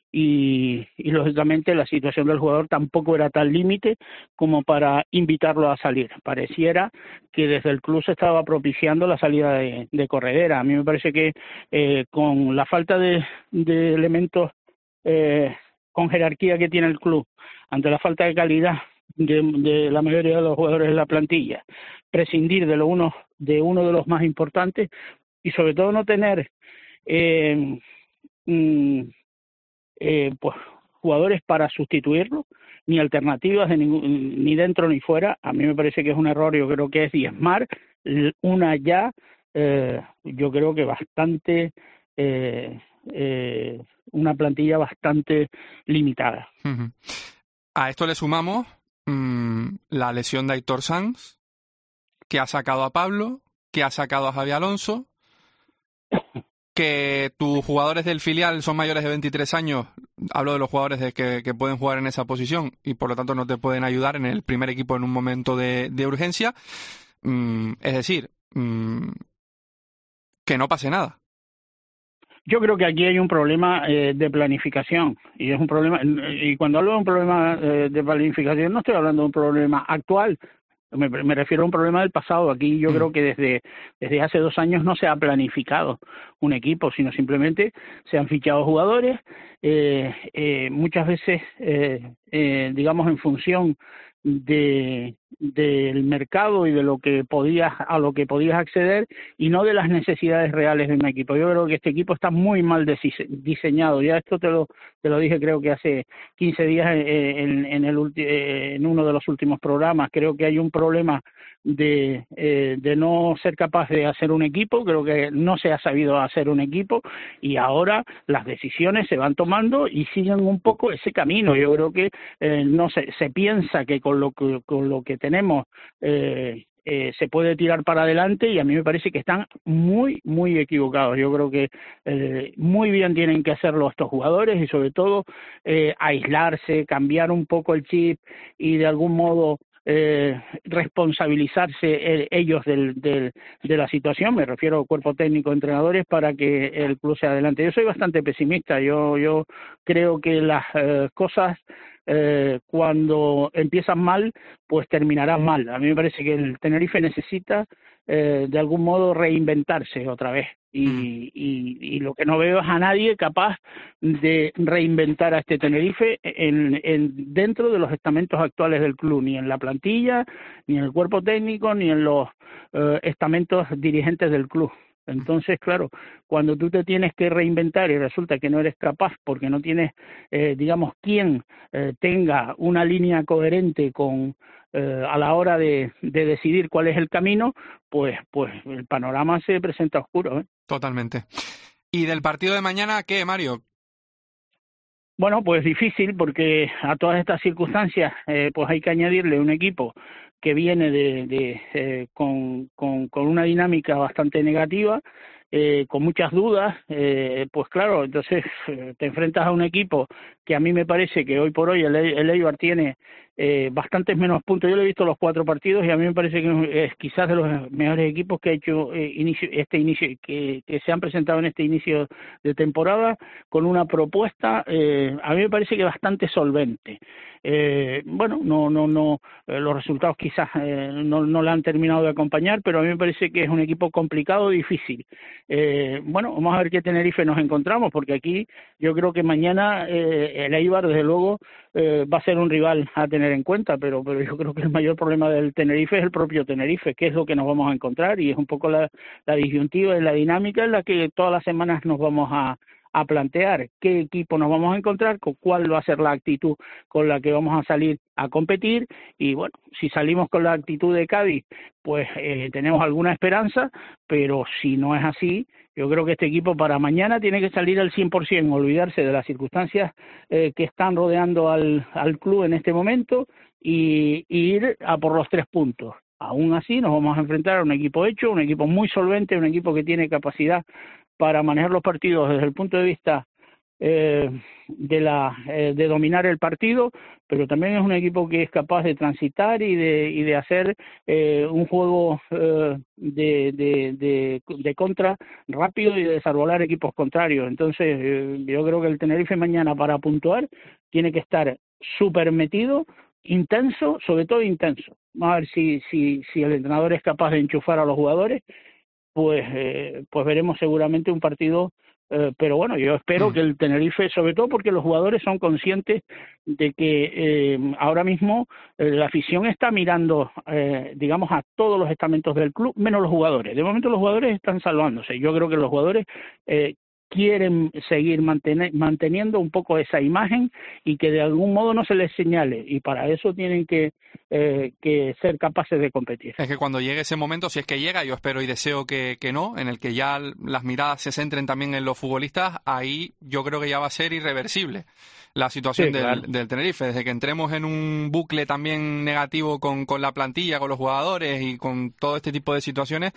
y, y lógicamente la situación del jugador tampoco era tan límite como para invitarlo a salir. Pareciera que desde el club se estaba propiciando la salida de, de Corredera. A mí me parece que eh, con la falta de, de elementos eh, con jerarquía que tiene el club, ante la falta de calidad de, de la mayoría de los jugadores de la plantilla, prescindir de lo uno de uno de los más importantes y sobre todo no tener eh, mm, eh, pues jugadores para sustituirlo, ni alternativas de ningún, ni dentro ni fuera. A mí me parece que es un error. Yo creo que es diezmar una ya eh, yo creo que bastante eh, eh, una plantilla bastante limitada. Uh-huh. A esto le sumamos mmm, la lesión de Aitor Sanz, que ha sacado a Pablo, que ha sacado a Javi Alonso, que tus jugadores del filial son mayores de veintitrés años, hablo de los jugadores de que, que pueden jugar en esa posición y por lo tanto no te pueden ayudar en el primer equipo en un momento de, de urgencia. Mm, es decir, mm, que no pase nada. Yo creo que aquí hay un problema eh, de planificación y es un problema, y cuando hablo de un problema eh, de planificación no estoy hablando de un problema actual. Me, me refiero a un problema del pasado. Aquí yo mm. creo que desde, desde hace dos años no se ha planificado un equipo, sino simplemente se han fichado jugadores, eh, eh, muchas veces, eh, eh, digamos, en función de del mercado y de lo que podías a lo que podías acceder y no de las necesidades reales de un equipo. Yo creo que este equipo está muy mal diseñado. Ya esto te lo te lo dije creo que hace quince días en, en el en uno de los últimos programas. Creo que hay un problema de eh, de no ser capaz de hacer un equipo. Creo que no se ha sabido hacer un equipo y ahora las decisiones se van tomando y siguen un poco ese camino. Yo creo que eh, no se se piensa que con lo que con lo que tenemos eh, eh, se puede tirar para adelante y a mí me parece que están muy muy equivocados. Yo creo que eh, muy bien tienen que hacerlo estos jugadores y sobre todo eh, aislarse, cambiar un poco el chip y de algún modo Eh, responsabilizarse eh, ellos del, del, de la situación. Me refiero al cuerpo técnico, entrenadores, para que el club sea adelante. Yo soy bastante pesimista. Yo yo creo que las eh, cosas eh, cuando empiezan mal pues terminarán mal. A mí me parece que el Tenerife necesita eh, de algún modo reinventarse otra vez y, y, y lo que no veo es a nadie capaz de reinventar a este Tenerife en, en dentro de los estamentos actuales del club, ni en la plantilla, ni en el cuerpo técnico, ni en los eh, estamentos dirigentes del club. Entonces, claro, cuando tú te tienes que reinventar y resulta que no eres capaz porque no tienes, eh, digamos, quien eh, tenga una línea coherente con eh, a la hora de, de decidir cuál es el camino, pues, pues el panorama se presenta oscuro, ¿eh? Totalmente. ¿Y del partido de mañana qué, Mario? Bueno, pues difícil porque a todas estas circunstancias eh, pues hay que añadirle un equipo que viene de, de eh, con, con, con una dinámica bastante negativa, eh, con muchas dudas, eh, pues claro, entonces eh, te enfrentas a un equipo que a mí me parece que hoy por hoy el, el Eibar tiene eh, bastantes menos puntos. Yo le he visto los cuatro partidos y a mí me parece que es quizás de los mejores equipos que ha hecho eh, inicio, este inicio, que, que se han presentado en este inicio de temporada, con una propuesta, eh, a mí me parece que bastante solvente. Eh, bueno, no, no, no, eh, los resultados quizás eh, no, no le han terminado de acompañar, pero a mí me parece que es un equipo complicado, difícil. Eh, bueno, vamos a ver qué Tenerife nos encontramos, porque aquí yo creo que mañana eh, el Eibar, desde luego, eh, va a ser un rival a tener en cuenta, pero, pero yo creo que el mayor problema del Tenerife es el propio Tenerife, que es lo que nos vamos a encontrar, y es un poco la, la disyuntiva y la dinámica en la que todas las semanas nos vamos a a plantear qué equipo nos vamos a encontrar, con cuál va a ser la actitud con la que vamos a salir a competir. Y bueno, si salimos con la actitud de Cádiz, pues eh, tenemos alguna esperanza, pero si no es así, yo creo que este equipo para mañana tiene que salir al cien por ciento, olvidarse de las circunstancias eh, que están rodeando al, al club en este momento y, y ir a por los tres puntos. Aún así nos vamos a enfrentar a un equipo hecho, un equipo muy solvente, un equipo que tiene capacidad para manejar los partidos desde el punto de vista eh, de la eh, de dominar el partido, pero también es un equipo que es capaz de transitar y de y de hacer eh, un juego eh, de, de, de, de contra rápido y de desarbolar equipos contrarios. Entonces eh, yo creo que el Tenerife mañana, para puntuar, tiene que estar súper metido, intenso, sobre todo intenso. Vamos a ver si si si el entrenador es capaz de enchufar a los jugadores. Pues eh, pues veremos seguramente un partido, eh, pero bueno, yo espero mm. que el Tenerife, sobre todo porque los jugadores son conscientes de que eh, ahora mismo eh, la afición está mirando, eh, digamos, a todos los estamentos del club, menos los jugadores. De momento los jugadores están salvándose. Yo creo que los jugadores eh, quieren seguir mantener, manteniendo un poco esa imagen y que de algún modo no se les señale, y para eso tienen que, eh, que ser capaces de competir. Es que cuando llegue ese momento, si es que llega, yo espero y deseo que, que no, en el que ya las miradas se centren también en los futbolistas, ahí yo creo que ya va a ser irreversible la situación sí, del, claro. del Tenerife. Desde que entremos en un bucle también negativo con, con la plantilla, con los jugadores y con todo este tipo de situaciones,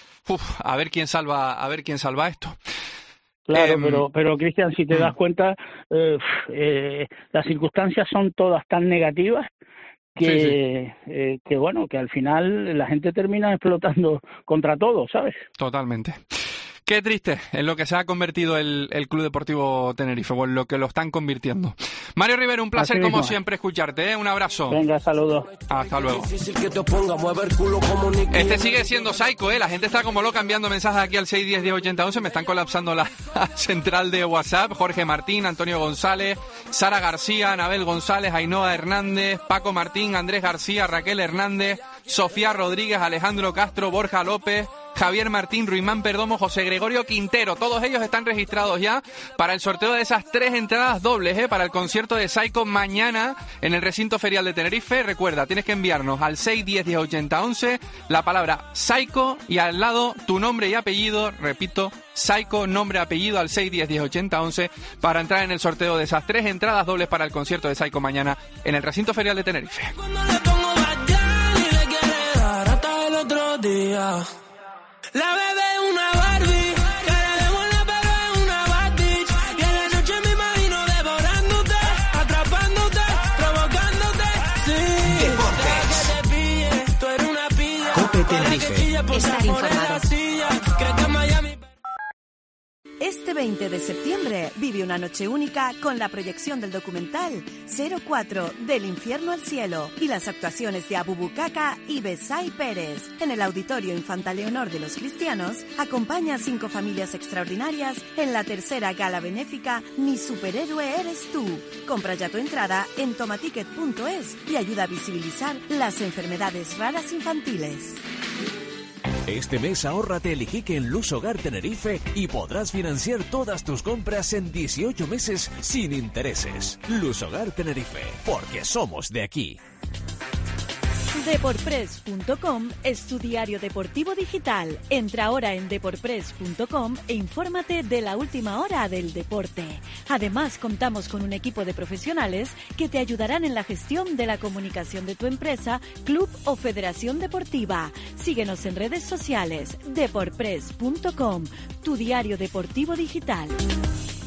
uf, a ver quién salva, a ver quién salva esto. Claro, eh, pero, pero Cristian, si te das cuenta, eh, eh, las circunstancias son todas tan negativas que, sí, sí. Eh, que, bueno, que al final la gente termina explotando contra todo, ¿sabes? Totalmente. Qué triste en lo que se ha convertido el, el Club Deportivo Tenerife, o en lo que lo están convirtiendo. Mario Rivero, un placer como siempre escucharte, ¿eh? Un abrazo. Venga, saludos. Hasta luego. Este sigue siendo Psycho, ¿eh? La gente está como loca enviando mensajes aquí al seis diez diez ochenta once. Me están colapsando la central de WhatsApp. Jorge Martín, Antonio González, Sara García, Anabel González, Ainhoa Hernández, Paco Martín, Andrés García, Raquel Hernández, Sofía Rodríguez, Alejandro Castro, Borja López, Javier Martín, Ruimán Perdomo, José Gregorio Quintero. Todos ellos están registrados ya para el sorteo de esas tres entradas dobles, ¿eh? Para el concierto de Psycho mañana en el recinto ferial de Tenerife. Recuerda, tienes que enviarnos al seis diez diez ochenta once la palabra Psycho y al lado tu nombre y apellido. Repito, Psycho, nombre, apellido al seis diez diez ochenta once para entrar en el sorteo de esas tres entradas dobles para el concierto de Psycho mañana en el recinto ferial de Tenerife. La bebé es una Barbie, cara de buena pero es una bad bitch. Y en la noche me imagino devorándote, atrapándote, provocándote. Sí, deja que te pille, tú eres una pilla. Cope Tenerife. Estar informado. Creo que Miami... Este veinte de septiembre vive una noche única con la proyección del documental cero cuatro Del infierno al cielo y las actuaciones de Abu Bukaka y Besay Pérez. En el Auditorio Infanta Leonor de los Cristianos acompaña a cinco familias extraordinarias en la tercera gala benéfica Mi superhéroe eres tú. Compra ya tu entrada en tomaticket punto es y ayuda a visibilizar las enfermedades raras infantiles. Este mes ahórrate el Iquique en Luz Hogar Tenerife y podrás financiar todas tus compras en dieciocho meses sin intereses. Luz Hogar Tenerife, porque somos de aquí. Deporpress punto com es tu diario deportivo digital. Entra ahora en deporpress punto com e infórmate de la última hora del deporte. Además, contamos con un equipo de profesionales que te ayudarán en la gestión de la comunicación de tu empresa, club o federación deportiva. Síguenos en redes sociales. Deporpress punto com, tu diario deportivo digital.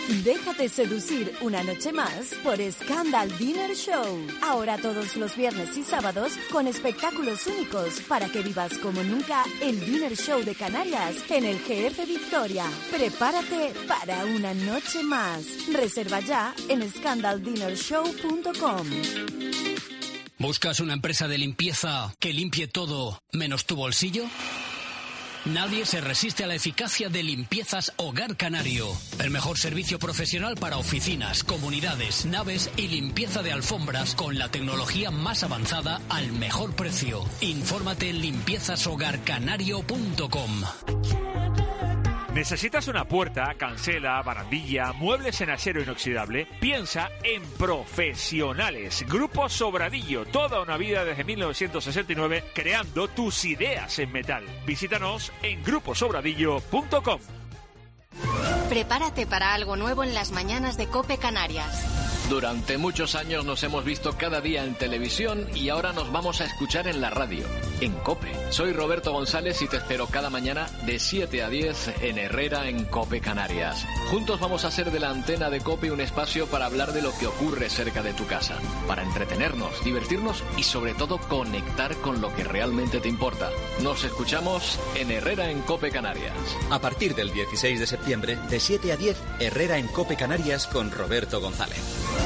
Déjate seducir una noche más por Scandal Dinner Show. Ahora todos los viernes y sábados con espectáculos únicos para que vivas como nunca el Dinner Show de Canarias en el G F Victoria. Prepárate para una noche más. Reserva ya en scandal dinner show punto com. ¿Buscas una empresa de limpieza que limpie todo menos tu bolsillo? Nadie se resiste a la eficacia de Limpiezas Hogar Canario. El mejor servicio profesional para oficinas, comunidades, naves y limpieza de alfombras con la tecnología más avanzada al mejor precio. Infórmate en limpiezas hogar canario punto com. ¿Necesitas una puerta, cancela, barandilla, muebles en acero inoxidable? Piensa en Profesionales. Grupo Sobradillo. Toda una vida desde mil novecientos sesenta y nueve creando tus ideas en metal. Visítanos en grupo sobradillo punto com. Prepárate para algo nuevo en las mañanas de COPE Canarias. Durante muchos años nos hemos visto cada día en televisión y ahora nos vamos a escuchar en la radio, en COPE. Soy Roberto González y te espero cada mañana de siete a diez en Herrera en COPE Canarias. Juntos vamos a hacer de la antena de COPE un espacio para hablar de lo que ocurre cerca de tu casa, para entretenernos, divertirnos y sobre todo conectar con lo que realmente te importa. Nos escuchamos en Herrera en COPE Canarias. A partir del dieciséis de septiembre, de siete a diez, Herrera en COPE Canarias con Roberto González.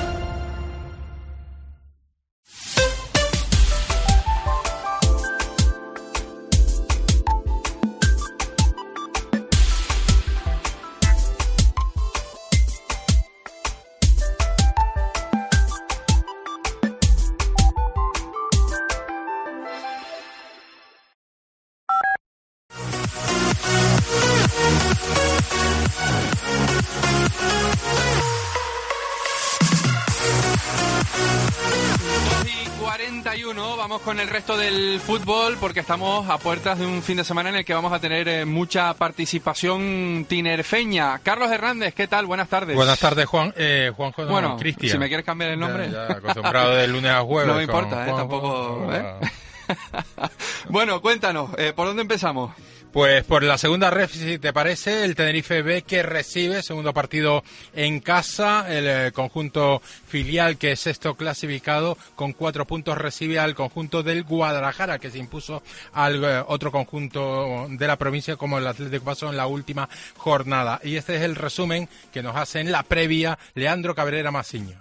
Vamos con el resto del fútbol porque estamos a puertas de un fin de semana en el que vamos a tener eh, mucha participación tinerfeña. Carlos Hernández, ¿qué tal? Buenas tardes. Buenas tardes, Juan. Eh, Juanjo, no, bueno, Cristian. Si me quieres cambiar el nombre. Ya, ya, acostumbrado de lunes a jueves. No me importa, eh, tampoco. ¿eh? Bueno, cuéntanos, eh, ¿por dónde empezamos? Pues por la segunda ref, si te parece, el Tenerife B que recibe, segundo partido en casa, el eh, conjunto filial que es sexto clasificado con cuatro puntos recibe al conjunto del Guadalajara que se impuso al eh, otro conjunto de la provincia como el Atlético pasó en la última jornada. Y este es el resumen que nos hace en la previa Leandro Cabrera Maciño.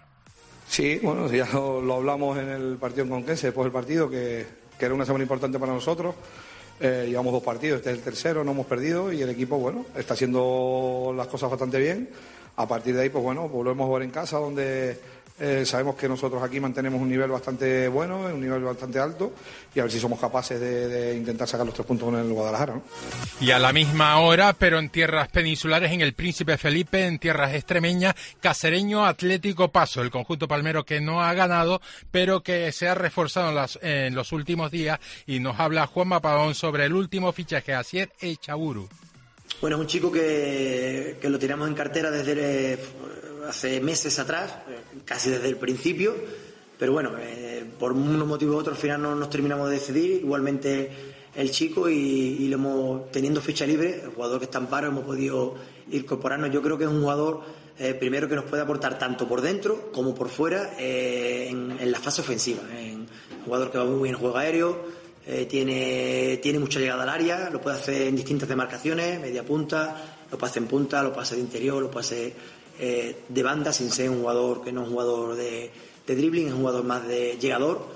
Sí, bueno, ya lo, lo hablamos en el partido en Conquense, después del partido, que, que era una semana importante para nosotros. Eh, llevamos dos partidos, este es el tercero, no hemos perdido y el equipo, bueno, está haciendo las cosas bastante bien. A partir de ahí, pues bueno, volvemos a jugar en casa, donde eh, sabemos que nosotros aquí mantenemos un nivel bastante bueno, un nivel bastante alto, y a ver si somos capaces de, de intentar sacar los tres puntos con el Guadalajara, ¿no? Y a la misma hora, pero en tierras peninsulares, en el Príncipe Felipe, en tierras extremeñas, Cacereño Atlético Paso, el conjunto palmero que no ha ganado, pero que se ha reforzado en, las, en los últimos días, y nos habla Juanma Pavón sobre el último fichaje, Asier Echaburu. Bueno, es un chico que, que lo tiramos en cartera desde eh, hace meses atrás, eh, casi desde el principio, pero bueno, eh, por unos motivos u otros al final no nos terminamos de decidir, igualmente el chico y, y lo hemos, teniendo ficha libre, el jugador que está en paro, hemos podido incorporarnos. Yo creo que es un jugador eh, primero que nos puede aportar tanto por dentro como por fuera eh, en, en la fase ofensiva, en un jugador que va muy bien en juego aéreo. Eh, tiene, tiene mucha llegada al área, lo puede hacer en distintas demarcaciones, media punta, lo puede hacer en punta, lo puede hacer de interior, lo puede hacer eh, de banda, sin ser un jugador que no es un jugador de, de dribbling, es un jugador más de llegador.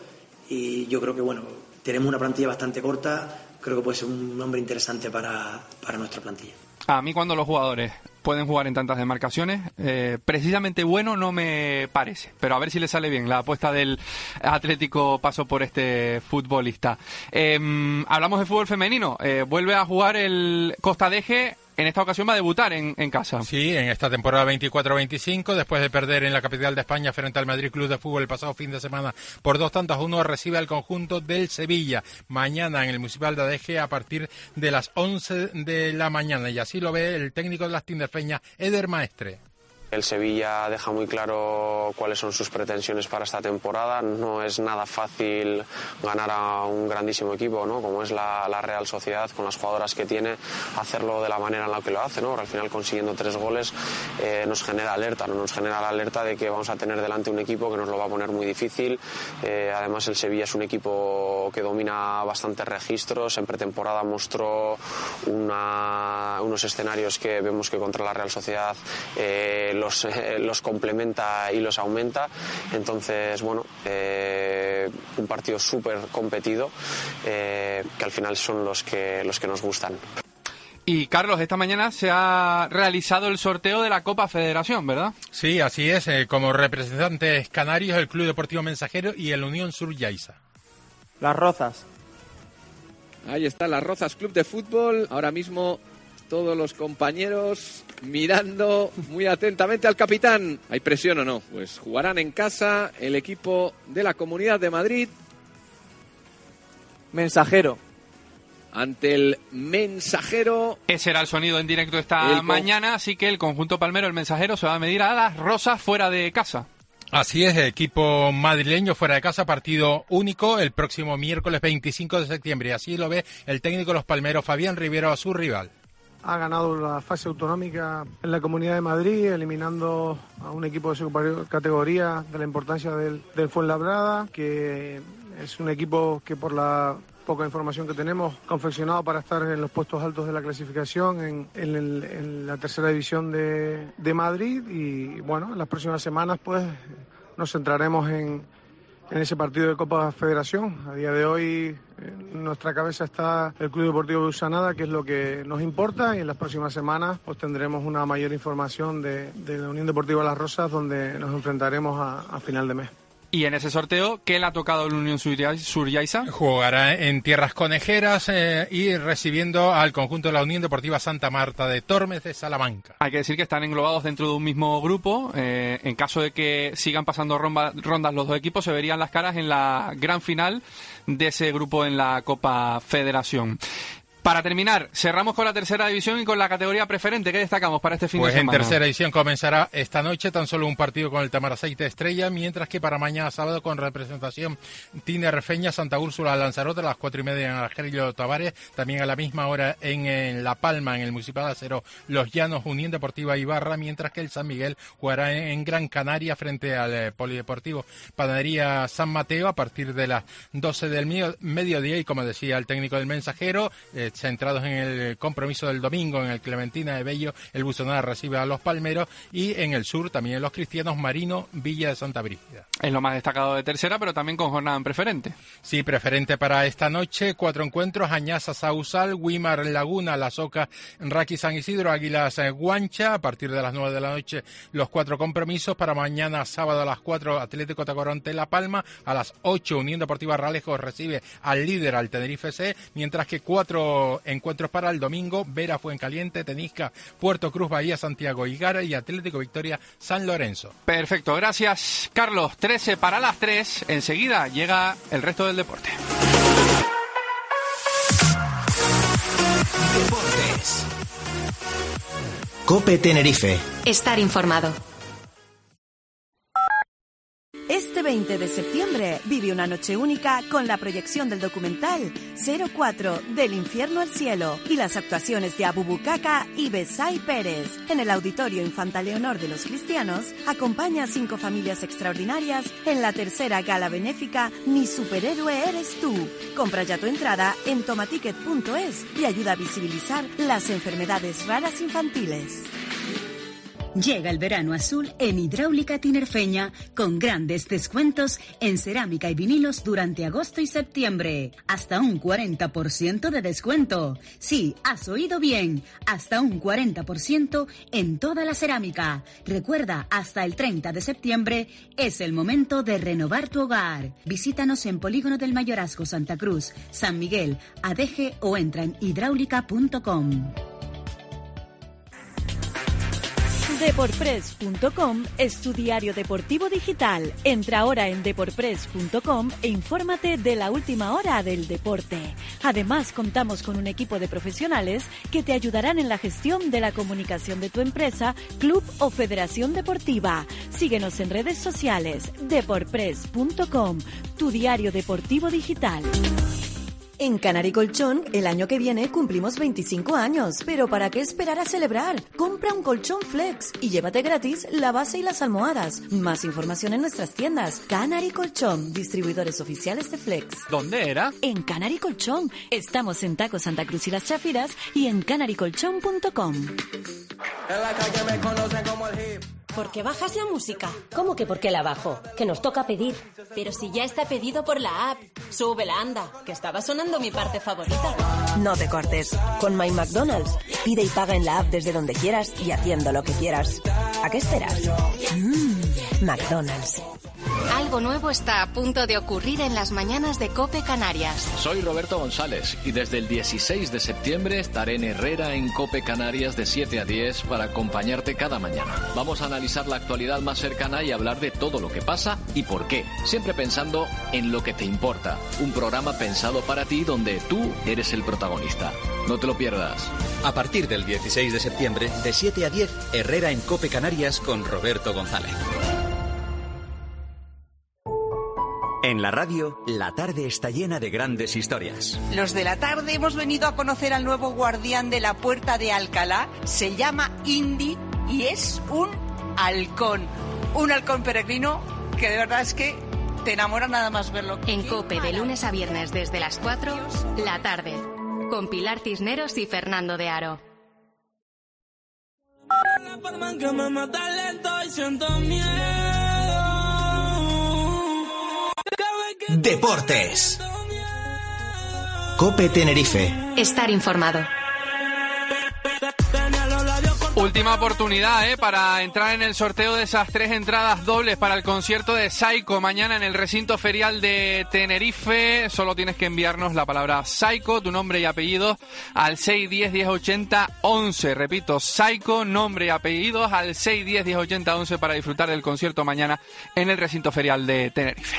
Y yo creo que, bueno, tenemos una plantilla bastante corta, creo que puede ser un nombre interesante para, para nuestra plantilla. A mí cuando los jugadores pueden jugar en tantas demarcaciones, eh, precisamente bueno no me parece, pero a ver si le sale bien la apuesta del Atlético Paso por este futbolista. Eh, hablamos de fútbol femenino, eh, vuelve a jugar el Costa Deje. En esta ocasión va a debutar en, en casa. Sí, en esta temporada veinticuatro veinticinco, después de perder en la capital de España frente al Madrid Club de Fútbol el pasado fin de semana por dos tantos a uno, recibe al conjunto del Sevilla mañana en el Municipal de Adeje a partir de las once de la mañana, y así lo ve el técnico de las tinderfeñas, Eder Maestre. El Sevilla deja muy claro cuáles son sus pretensiones para esta temporada. No es nada fácil ganar a un grandísimo equipo, ¿no? Como es la, la Real Sociedad, con las jugadoras que tiene, hacerlo de la manera en la que lo hace, ¿no? Al final, consiguiendo tres goles eh, nos genera alerta, ¿no? Nos genera la alerta de que vamos a tener delante un equipo que nos lo va a poner muy difícil. Eh, además, el Sevilla es un equipo que domina bastantes registros. En pretemporada mostró una, unos escenarios que vemos que contra la Real Sociedad eh, los, eh, los complementa y los aumenta. Entonces, bueno, eh, un partido súper competido eh, que al final son los que, los que nos gustan. Y Carlos, esta mañana se ha realizado el sorteo de la Copa Federación, ¿verdad? Sí, así es. Eh, como representantes canarios, el Club Deportivo Mensajero y el Unión Sur Yaiza. Las Rozas. Ahí está, Las Rozas Club de Fútbol. Ahora mismo todos los compañeros mirando muy atentamente al capitán. ¿Hay presión o no? Pues jugarán en casa el equipo de la Comunidad de Madrid. Mensajero. Ante el Mensajero. Ese era el sonido en directo esta el mañana, así que el conjunto palmero, el Mensajero, se va a medir a Las Rozas fuera de casa. Así es, equipo madrileño fuera de casa, partido único el próximo miércoles veinticinco de septiembre. Así lo ve el técnico de los palmeros, Fabián Rivero, a su rival. Ha ganado la fase autonómica en la Comunidad de Madrid, eliminando a un equipo de su categoría, de la importancia del, del Fuenlabrada, que es un equipo que por la poca información que tenemos, confeccionado para estar en los puestos altos de la clasificación en, en, el, en la tercera división de, de Madrid. Y bueno, en las próximas semanas pues nos centraremos en, en ese partido de Copa Federación. A día de hoy en nuestra cabeza está el Club Deportivo de Usanada, que es lo que nos importa, y en las próximas semanas pues tendremos una mayor información de, de la Unión Deportiva Las Rozas, donde nos enfrentaremos a, a final de mes. Y en ese sorteo, ¿qué le ha tocado al Unión Sur Yaiza? Jugará en tierras conejeras eh, y recibiendo al conjunto de la Unión Deportiva Santa Marta de Tormes de Salamanca. Hay que decir que están englobados dentro de un mismo grupo. Eh, en caso de que sigan pasando ronda, rondas los dos equipos, se verían las caras en la gran final de ese grupo en la Copa Federación. Para terminar, cerramos con la tercera división y con la categoría preferente. ¿Qué destacamos para este fin pues de semana? Pues en tercera división comenzará esta noche tan solo un partido con el Tamaraceite Estrella, mientras que para mañana sábado con representación tinerfeña Santa Úrsula Lanzarote a las cuatro y media en Algerio Tavares, también a la misma hora en, en La Palma, en el Municipal de Acero Los Llanos, Unión Deportiva Ibarra, mientras que el San Miguel jugará en, en Gran Canaria frente al eh, Polideportivo Panadería San Mateo a partir de las doce del mediodía. Y como decía el técnico del Mensajero, eh, centrados en el compromiso del domingo en el Clementina de Bello, el Busonada recibe a los palmeros, y en el sur también los cristianos Marino, Villa de Santa Brígida. Es lo más destacado de tercera, pero también con jornada en preferente. Sí, preferente para esta noche, cuatro encuentros: Añaza Sausal, Guimar Laguna, La Soca, Raqui San Isidro, Águilas Guancha. A partir de las nueve de la noche los cuatro compromisos. Para mañana sábado a las cuatro, Atlético Tacoronte La Palma. A las ocho, Unión Deportiva Ralejos recibe al líder, al Tenerife C, mientras que cuatro encuentros para el domingo: Vera Fuencaliente, Tenisca, Puerto Cruz, Bahía, Santiago Higara y Atlético Victoria San Lorenzo. Perfecto, gracias Carlos. trece para las tres, enseguida llega el resto del deporte. Deportes. COPE Tenerife. Estar informado. Este veinte de septiembre vive una noche única con la proyección del documental cero cuatro, Del infierno al cielo, y las actuaciones de Abubucaca y Besay Pérez. En el Auditorio Infanta Leonor de los Cristianos, acompaña a cinco familias extraordinarias en la tercera gala benéfica Mi superhéroe eres tú. Compra ya tu entrada en tomaticket punto es y ayuda a visibilizar las enfermedades raras infantiles. Llega el verano azul en Hidráulica Tinerfeña con grandes descuentos en cerámica y vinilos durante agosto y septiembre. Hasta un cuarenta por ciento de descuento. Sí, has oído bien. Hasta un cuarenta por ciento en toda la cerámica. Recuerda, hasta el treinta de septiembre es el momento de renovar tu hogar. Visítanos en Polígono del Mayorazgo, Santa Cruz, San Miguel, Adeje o entra en hidráulica punto com. Deporpress punto com es tu diario deportivo digital. Entra ahora en deporpress punto com e infórmate de la última hora del deporte. Además, contamos con un equipo de profesionales que te ayudarán en la gestión de la comunicación de tu empresa, club o federación deportiva. Síguenos en redes sociales. Deporpress punto com, tu diario deportivo digital. En Canary Colchón, el año que viene cumplimos veinticinco años, pero ¿para qué esperar a celebrar? Compra un colchón Flex y llévate gratis la base y las almohadas. Más información en nuestras tiendas. Canary Colchón, distribuidores oficiales de Flex. ¿Dónde era? En Canary Colchón. Estamos en Taco Santa Cruz y Las Chafiras y en canary colchón punto com. En la calle me conocen como el hip. ¿Por qué bajas la música? ¿Cómo que por qué la bajo? Que nos toca pedir. Pero si ya está pedido por la app. Súbela, anda, que estaba sonando mi parte favorita. No te cortes. Con My McDonald's. Pide y paga en la app desde donde quieras y haciendo lo que quieras. ¿A qué esperas? Mmm, McDonald's. Algo nuevo está a punto de ocurrir en las mañanas de COPE Canarias. Soy Roberto González y desde el dieciséis de septiembre estaré en Herrera en COPE Canarias de siete a diez para acompañarte cada mañana. Vamos a analizar la actualidad más cercana y hablar de todo lo que pasa y por qué. Siempre pensando en lo que te importa. Un programa pensado para ti donde tú eres el protagonista. No te lo pierdas. A partir del dieciséis de septiembre, de siete a diez, Herrera en COPE Canarias con Roberto González. En la radio, la tarde está llena de grandes historias. Los de la tarde hemos venido a conocer al nuevo guardián de la Puerta de Alcalá. Se llama Indy y es un halcón. Un halcón peregrino que de verdad es que te enamora nada más verlo. En COPE, de lunes a viernes desde las cuatro, la tarde. Con Pilar Cisneros y Fernando de Aro. Deportes. COPE Tenerife. Estar informado. Última oportunidad ¿eh? para entrar en el sorteo de esas tres entradas dobles para el concierto de Saiko mañana en el recinto ferial de Tenerife. Solo tienes que enviarnos la palabra Saiko, tu nombre y apellido al seis uno cero, diez ochenta, once. Repito, Saiko, nombre y apellidos al seis uno cero, diez ochenta, once para disfrutar del concierto mañana en el recinto ferial de Tenerife.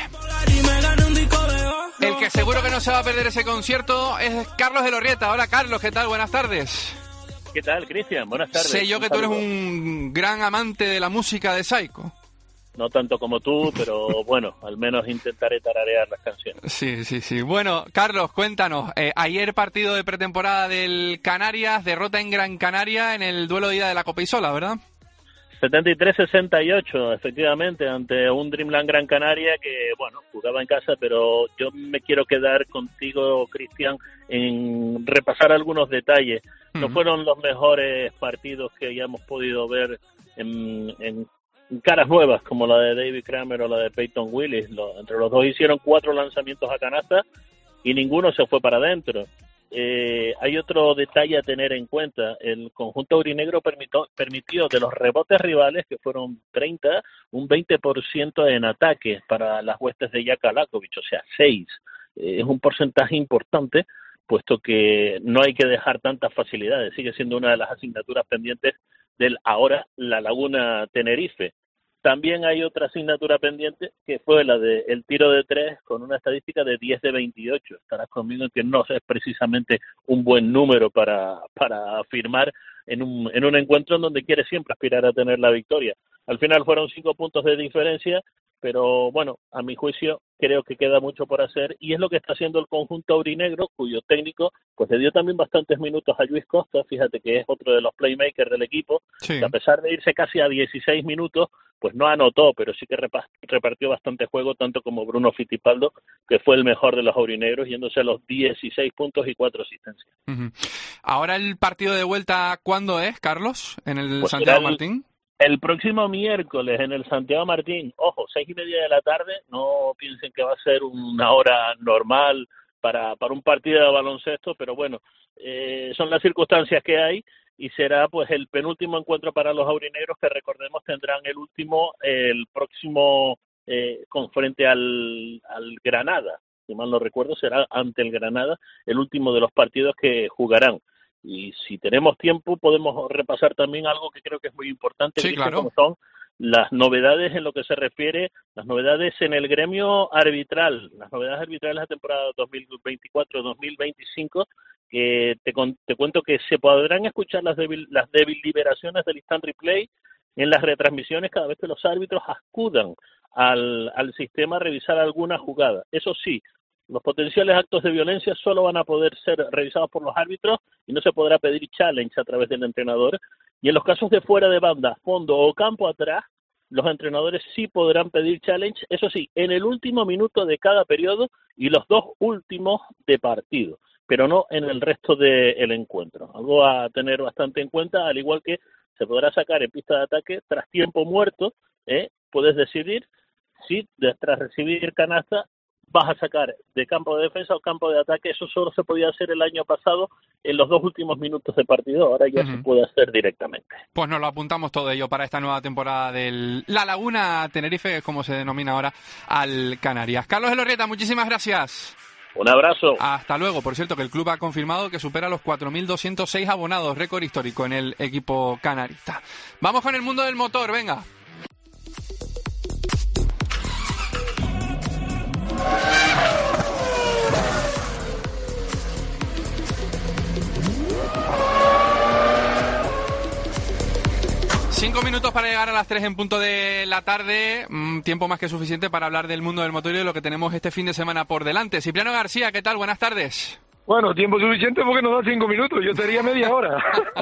El que seguro que no se va a perder ese concierto es Carlos de Lorrieta. Hola Carlos, ¿qué tal? Buenas tardes. ¿Qué tal, Cristian? Buenas tardes. Sé yo que tú eres un gran amante de la música de Saiko. No tanto como tú, pero bueno, al menos intentaré tararear las canciones. Sí, sí, sí. Bueno, Carlos, cuéntanos. Eh, ayer partido de pretemporada del Canarias, derrota en Gran Canaria en el duelo de ida de la Copa Isola, ¿verdad? setenta y tres sesenta y ocho, efectivamente, ante un Dreamland Gran Canaria que, bueno, jugaba en casa, pero yo me quiero quedar contigo, Cristian, en repasar algunos detalles. Uh-huh. No fueron los mejores partidos que hayamos podido ver en, en caras nuevas, como la de David Kramer o la de Peyton Willis. Lo, entre los dos hicieron cuatro lanzamientos a canasta y ninguno se fue para adentro. Eh, hay otro detalle a tener en cuenta. El conjunto aurinegro permitió, permitió de los rebotes rivales, que fueron treinta, un veinte por ciento en ataques para las huestes de Jaka Lakovic, o sea, seis. Eh, es un porcentaje importante, puesto que no hay que dejar tantas facilidades. Sigue siendo una de las asignaturas pendientes del ahora La Laguna Tenerife. También hay otra asignatura pendiente, que fue la de el tiro de tres, con una estadística de diez de veintiocho. Estarás conmigo en que no es precisamente un buen número para, para afirmar en un, en un encuentro en donde quieres siempre aspirar a tener la victoria. Al final fueron cinco puntos de diferencia, pero bueno, a mi juicio creo que queda mucho por hacer y es lo que está haciendo el conjunto aurinegro, cuyo técnico pues le dio también bastantes minutos a Luis Costa, fíjate que es otro de los playmakers del equipo, sí. Que a pesar de irse casi a dieciséis minutos, pues no anotó, pero sí que repartió bastante juego, tanto como Bruno Fittipaldo, que fue el mejor de los aurinegros, yéndose a los dieciséis puntos y cuatro asistencias. Uh-huh. Ahora el partido de vuelta, ¿cuándo es, Carlos? ¿En el pues Santiago el, Martín? El próximo miércoles en el Santiago Martín, ojo, seis y media de la tarde, no piensen que va a ser una hora normal para, para un partido de baloncesto, pero bueno, eh, son las circunstancias que hay y será pues el penúltimo encuentro para los aurinegros que recordemos tendrán el último el próximo eh, con frente al, al Granada, si mal no recuerdo será ante el Granada el último de los partidos que jugarán. Y si tenemos tiempo podemos repasar también algo que creo que es muy importante, sí, claro. como son las novedades en lo que se refiere, las novedades en el gremio arbitral, las novedades arbitrales de la temporada dos mil veinticuatro dos mil veinticinco, que te, te cuento que se podrán escuchar las, debil, las deliberaciones del instant replay en las retransmisiones cada vez que los árbitros acudan al, al sistema a revisar alguna jugada. Eso sí, los potenciales actos de violencia solo van a poder ser revisados por los árbitros y no se podrá pedir challenge a través del entrenador. Y en los casos de fuera de banda, fondo o campo atrás, los entrenadores sí podrán pedir challenge, eso sí, en el último minuto de cada periodo y los dos últimos de partido, pero no en el resto del encuentro. Algo a tener bastante en cuenta, al igual que se podrá sacar en pista de ataque tras tiempo muerto, ¿eh? Puedes decidir si tras recibir canasta vas a sacar de campo de defensa o campo de ataque. Eso solo se podía hacer el año pasado en los dos últimos minutos de partido, ahora ya uh-huh. se puede hacer directamente. Pues nos lo apuntamos todo ello para esta nueva temporada del La Laguna Tenerife, como se denomina ahora al Canarias. Carlos Elorrieta, muchísimas gracias. Un abrazo. Hasta luego. Por cierto, que el club ha confirmado que supera los cuatro mil doscientos seis abonados, récord histórico en el equipo canarista. Vamos con el mundo del motor, venga. Cinco minutos para llegar a las tres en punto de la tarde, mm, tiempo más que suficiente para hablar del mundo del motor y de lo que tenemos este fin de semana por delante. Cipriano García, ¿qué tal? Buenas tardes. Bueno, tiempo suficiente porque nos da cinco minutos, yo estaría media hora.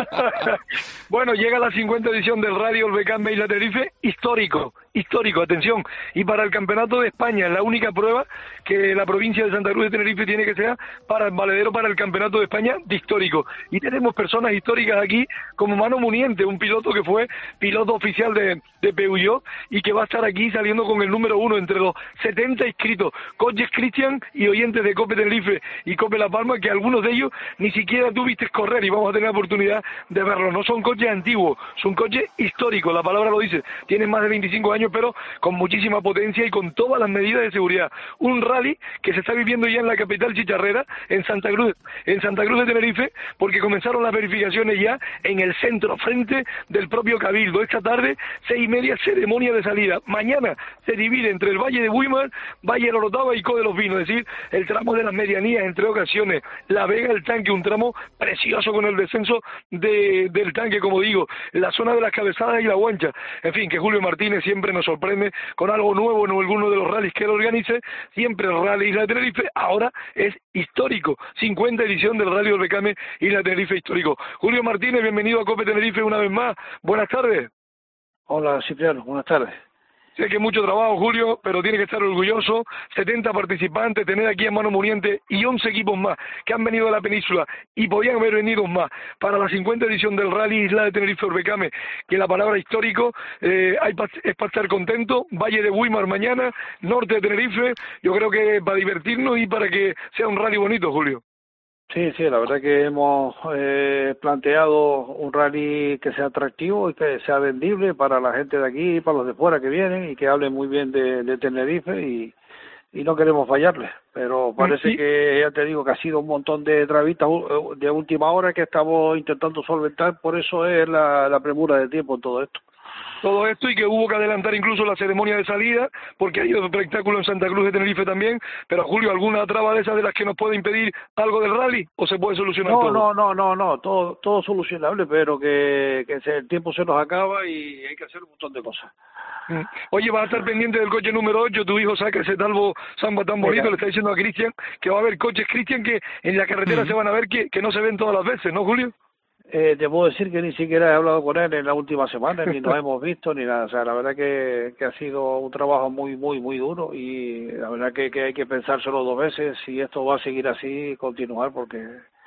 Bueno, llega la cincuenta edición del Rally All Became Isla Tenerife, histórico, histórico, atención, y para el Campeonato de España, la única prueba que la provincia de Santa Cruz de Tenerife tiene que ser para el valedero para el Campeonato de España de histórico. Y tenemos personas históricas aquí, como Mano Muniente, un piloto que fue piloto oficial de, de Peugeot y que va a estar aquí saliendo con el número uno entre los setenta inscritos, coches Cristian y oyentes de Cope Tenerife y Cope La Palma, que algunos de ellos ni siquiera tuviste correr y vamos a tener la oportunidad de verlos. No son coches antiguos, son coches históricos, la palabra lo dice, tienen más de veinticinco años, pero con muchísima potencia y con todas las medidas de seguridad. Un rally que se está viviendo ya en la capital chicharrera, en Santa Cruz, en Santa Cruz de Tenerife, porque comenzaron las verificaciones ya en el centro, frente del propio Cabildo. Esta tarde, seis y media, ceremonia de salida. Mañana se divide entre el Valle de Buimar, Valle de Orotava y Co de los Vinos, es decir, el tramo de las medianías, entre ocasiones, La Vega, el tanque, un tramo precioso con el descenso de, del tanque, como digo, la zona de las cabezadas y la guancha. En fin, que Julio Martínez siempre nos sorprende con algo nuevo en alguno de los rallies que él organice. Siempre el Rally Isla Tenerife, ahora es histórico, cincuenta edición del Rally All Became Isla Tenerife histórico. Julio Martínez, bienvenido a Cope Tenerife una vez más. Buenas tardes. Hola Cipriano, buenas tardes. Sé que es mucho trabajo, Julio, pero tiene que estar orgulloso. setenta participantes, tener aquí a Mano Muniente y once equipos más que han venido de la península y podían haber venido más para la cincuenta edición del Rally Isla de Tenerife All Became, que la palabra histórico eh, hay pa, es para estar contento. Valle de Buimar mañana, norte de Tenerife, yo creo que para divertirnos y para que sea un rally bonito, Julio. Sí, sí, la verdad que hemos eh, planteado un rally que sea atractivo y que sea vendible para la gente de aquí y para los de fuera que vienen y que hablen muy bien de, de Tenerife y, y no queremos fallarles. Pero parece sí. que, ya te digo, que ha sido un montón de trabitas de última hora que estamos intentando solventar, por eso es la, la premura de tiempo en todo esto. Todo esto y que hubo que adelantar incluso la ceremonia de salida porque hay otro espectáculo en Santa Cruz de Tenerife también. Pero Julio, ¿alguna traba de esas de las que nos puede impedir algo del rally o se puede solucionar no, todo? No, no, no, no, todo todo solucionable, pero que, que se, el tiempo se nos acaba y hay que hacer un montón de cosas. Oye, vas a estar pendiente del coche número ocho, tu hijo saca ese Talbot Samba tan bonito, Mira. Le está diciendo a Cristian que va a haber coches Cristian que en la carretera uh-huh. se van a ver que, que no se ven todas las veces, ¿no, Julio? Eh, te puedo decir que ni siquiera he hablado con él en la última semana, ni nos hemos visto, ni nada. O sea, la verdad que, que ha sido un trabajo muy, muy, muy duro y la verdad que, que hay que pensárselo dos veces si esto va a seguir así, continuar, porque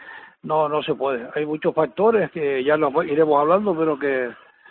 no no se puede. Hay muchos factores que ya los iremos hablando, pero que,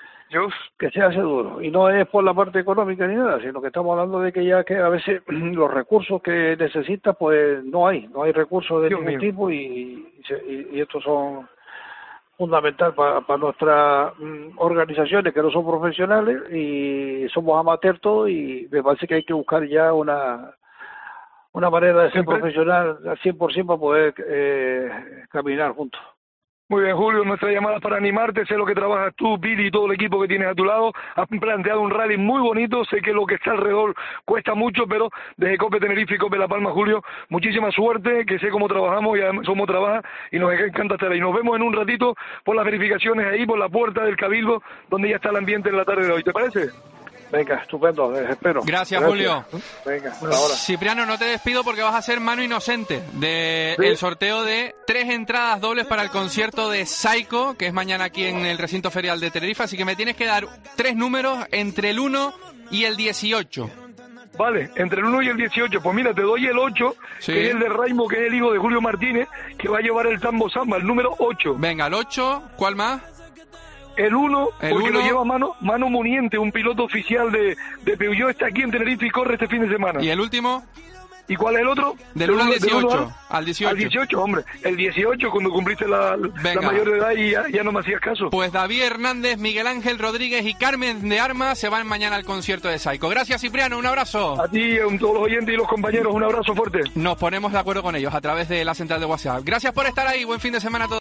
que se hace duro. Y no es por la parte económica ni nada, sino que estamos hablando de que ya que a veces los recursos que necesitas, pues no hay, no hay recursos de Dios ningún mío. tipo y, y, y estos son fundamental para pa nuestras mm, organizaciones que no son profesionales y somos amateurs todos y me parece que hay que buscar ya una una manera de ser Siempre. profesional al cien por ciento para poder eh, caminar juntos. Muy bien, Julio, nuestra llamada para animarte, sé lo que trabajas tú, Pili y todo el equipo que tienes a tu lado, has planteado un rally muy bonito, sé que lo que está alrededor cuesta mucho, pero desde Cope Tenerife y Cope La Palma, Julio, muchísima suerte, que sé cómo trabajamos y además cómo trabaja y nos encanta estar ahí. Nos vemos en un ratito por las verificaciones ahí, por la puerta del Cabildo, donde ya está el ambiente en la tarde de hoy, ¿te parece? Venga, estupendo, les espero. Gracias, Gracias. Julio. Venga, hasta ahora. Cipriano, no te despido porque vas a ser mano inocente del ¿Sí? sorteo de tres entradas dobles para el concierto de Saiko, que es mañana aquí en el recinto ferial de Tenerife, así que me tienes que dar tres números entre el uno y el dieciocho. Vale, entre el uno y el dieciocho, pues mira, te doy el ocho, sí. que es el de Raimo, que es el hijo de Julio Martínez, que va a llevar el Tambo Samba, el número ocho. Venga, el ocho, ¿cuál más? El uno, el porque uno. lo lleva Mano, Mano Muniente, un piloto oficial de, de Peugeot, está aquí en Tenerife y corre este fin de semana. ¿Y el último? ¿Y cuál es el otro? Del uno al dieciocho. Al dieciocho. Al dieciocho, hombre. El dieciocho, cuando cumpliste la, la mayor de edad y ya, ya no me hacías caso. Pues David Hernández, Miguel Ángel Rodríguez y Carmen de Armas se van mañana al concierto de Saiko. Gracias, Cipriano, un abrazo. A ti, a todos los oyentes y los compañeros, un abrazo fuerte. Nos ponemos de acuerdo con ellos a través de la central de WhatsApp. Gracias por estar ahí, buen fin de semana a todos.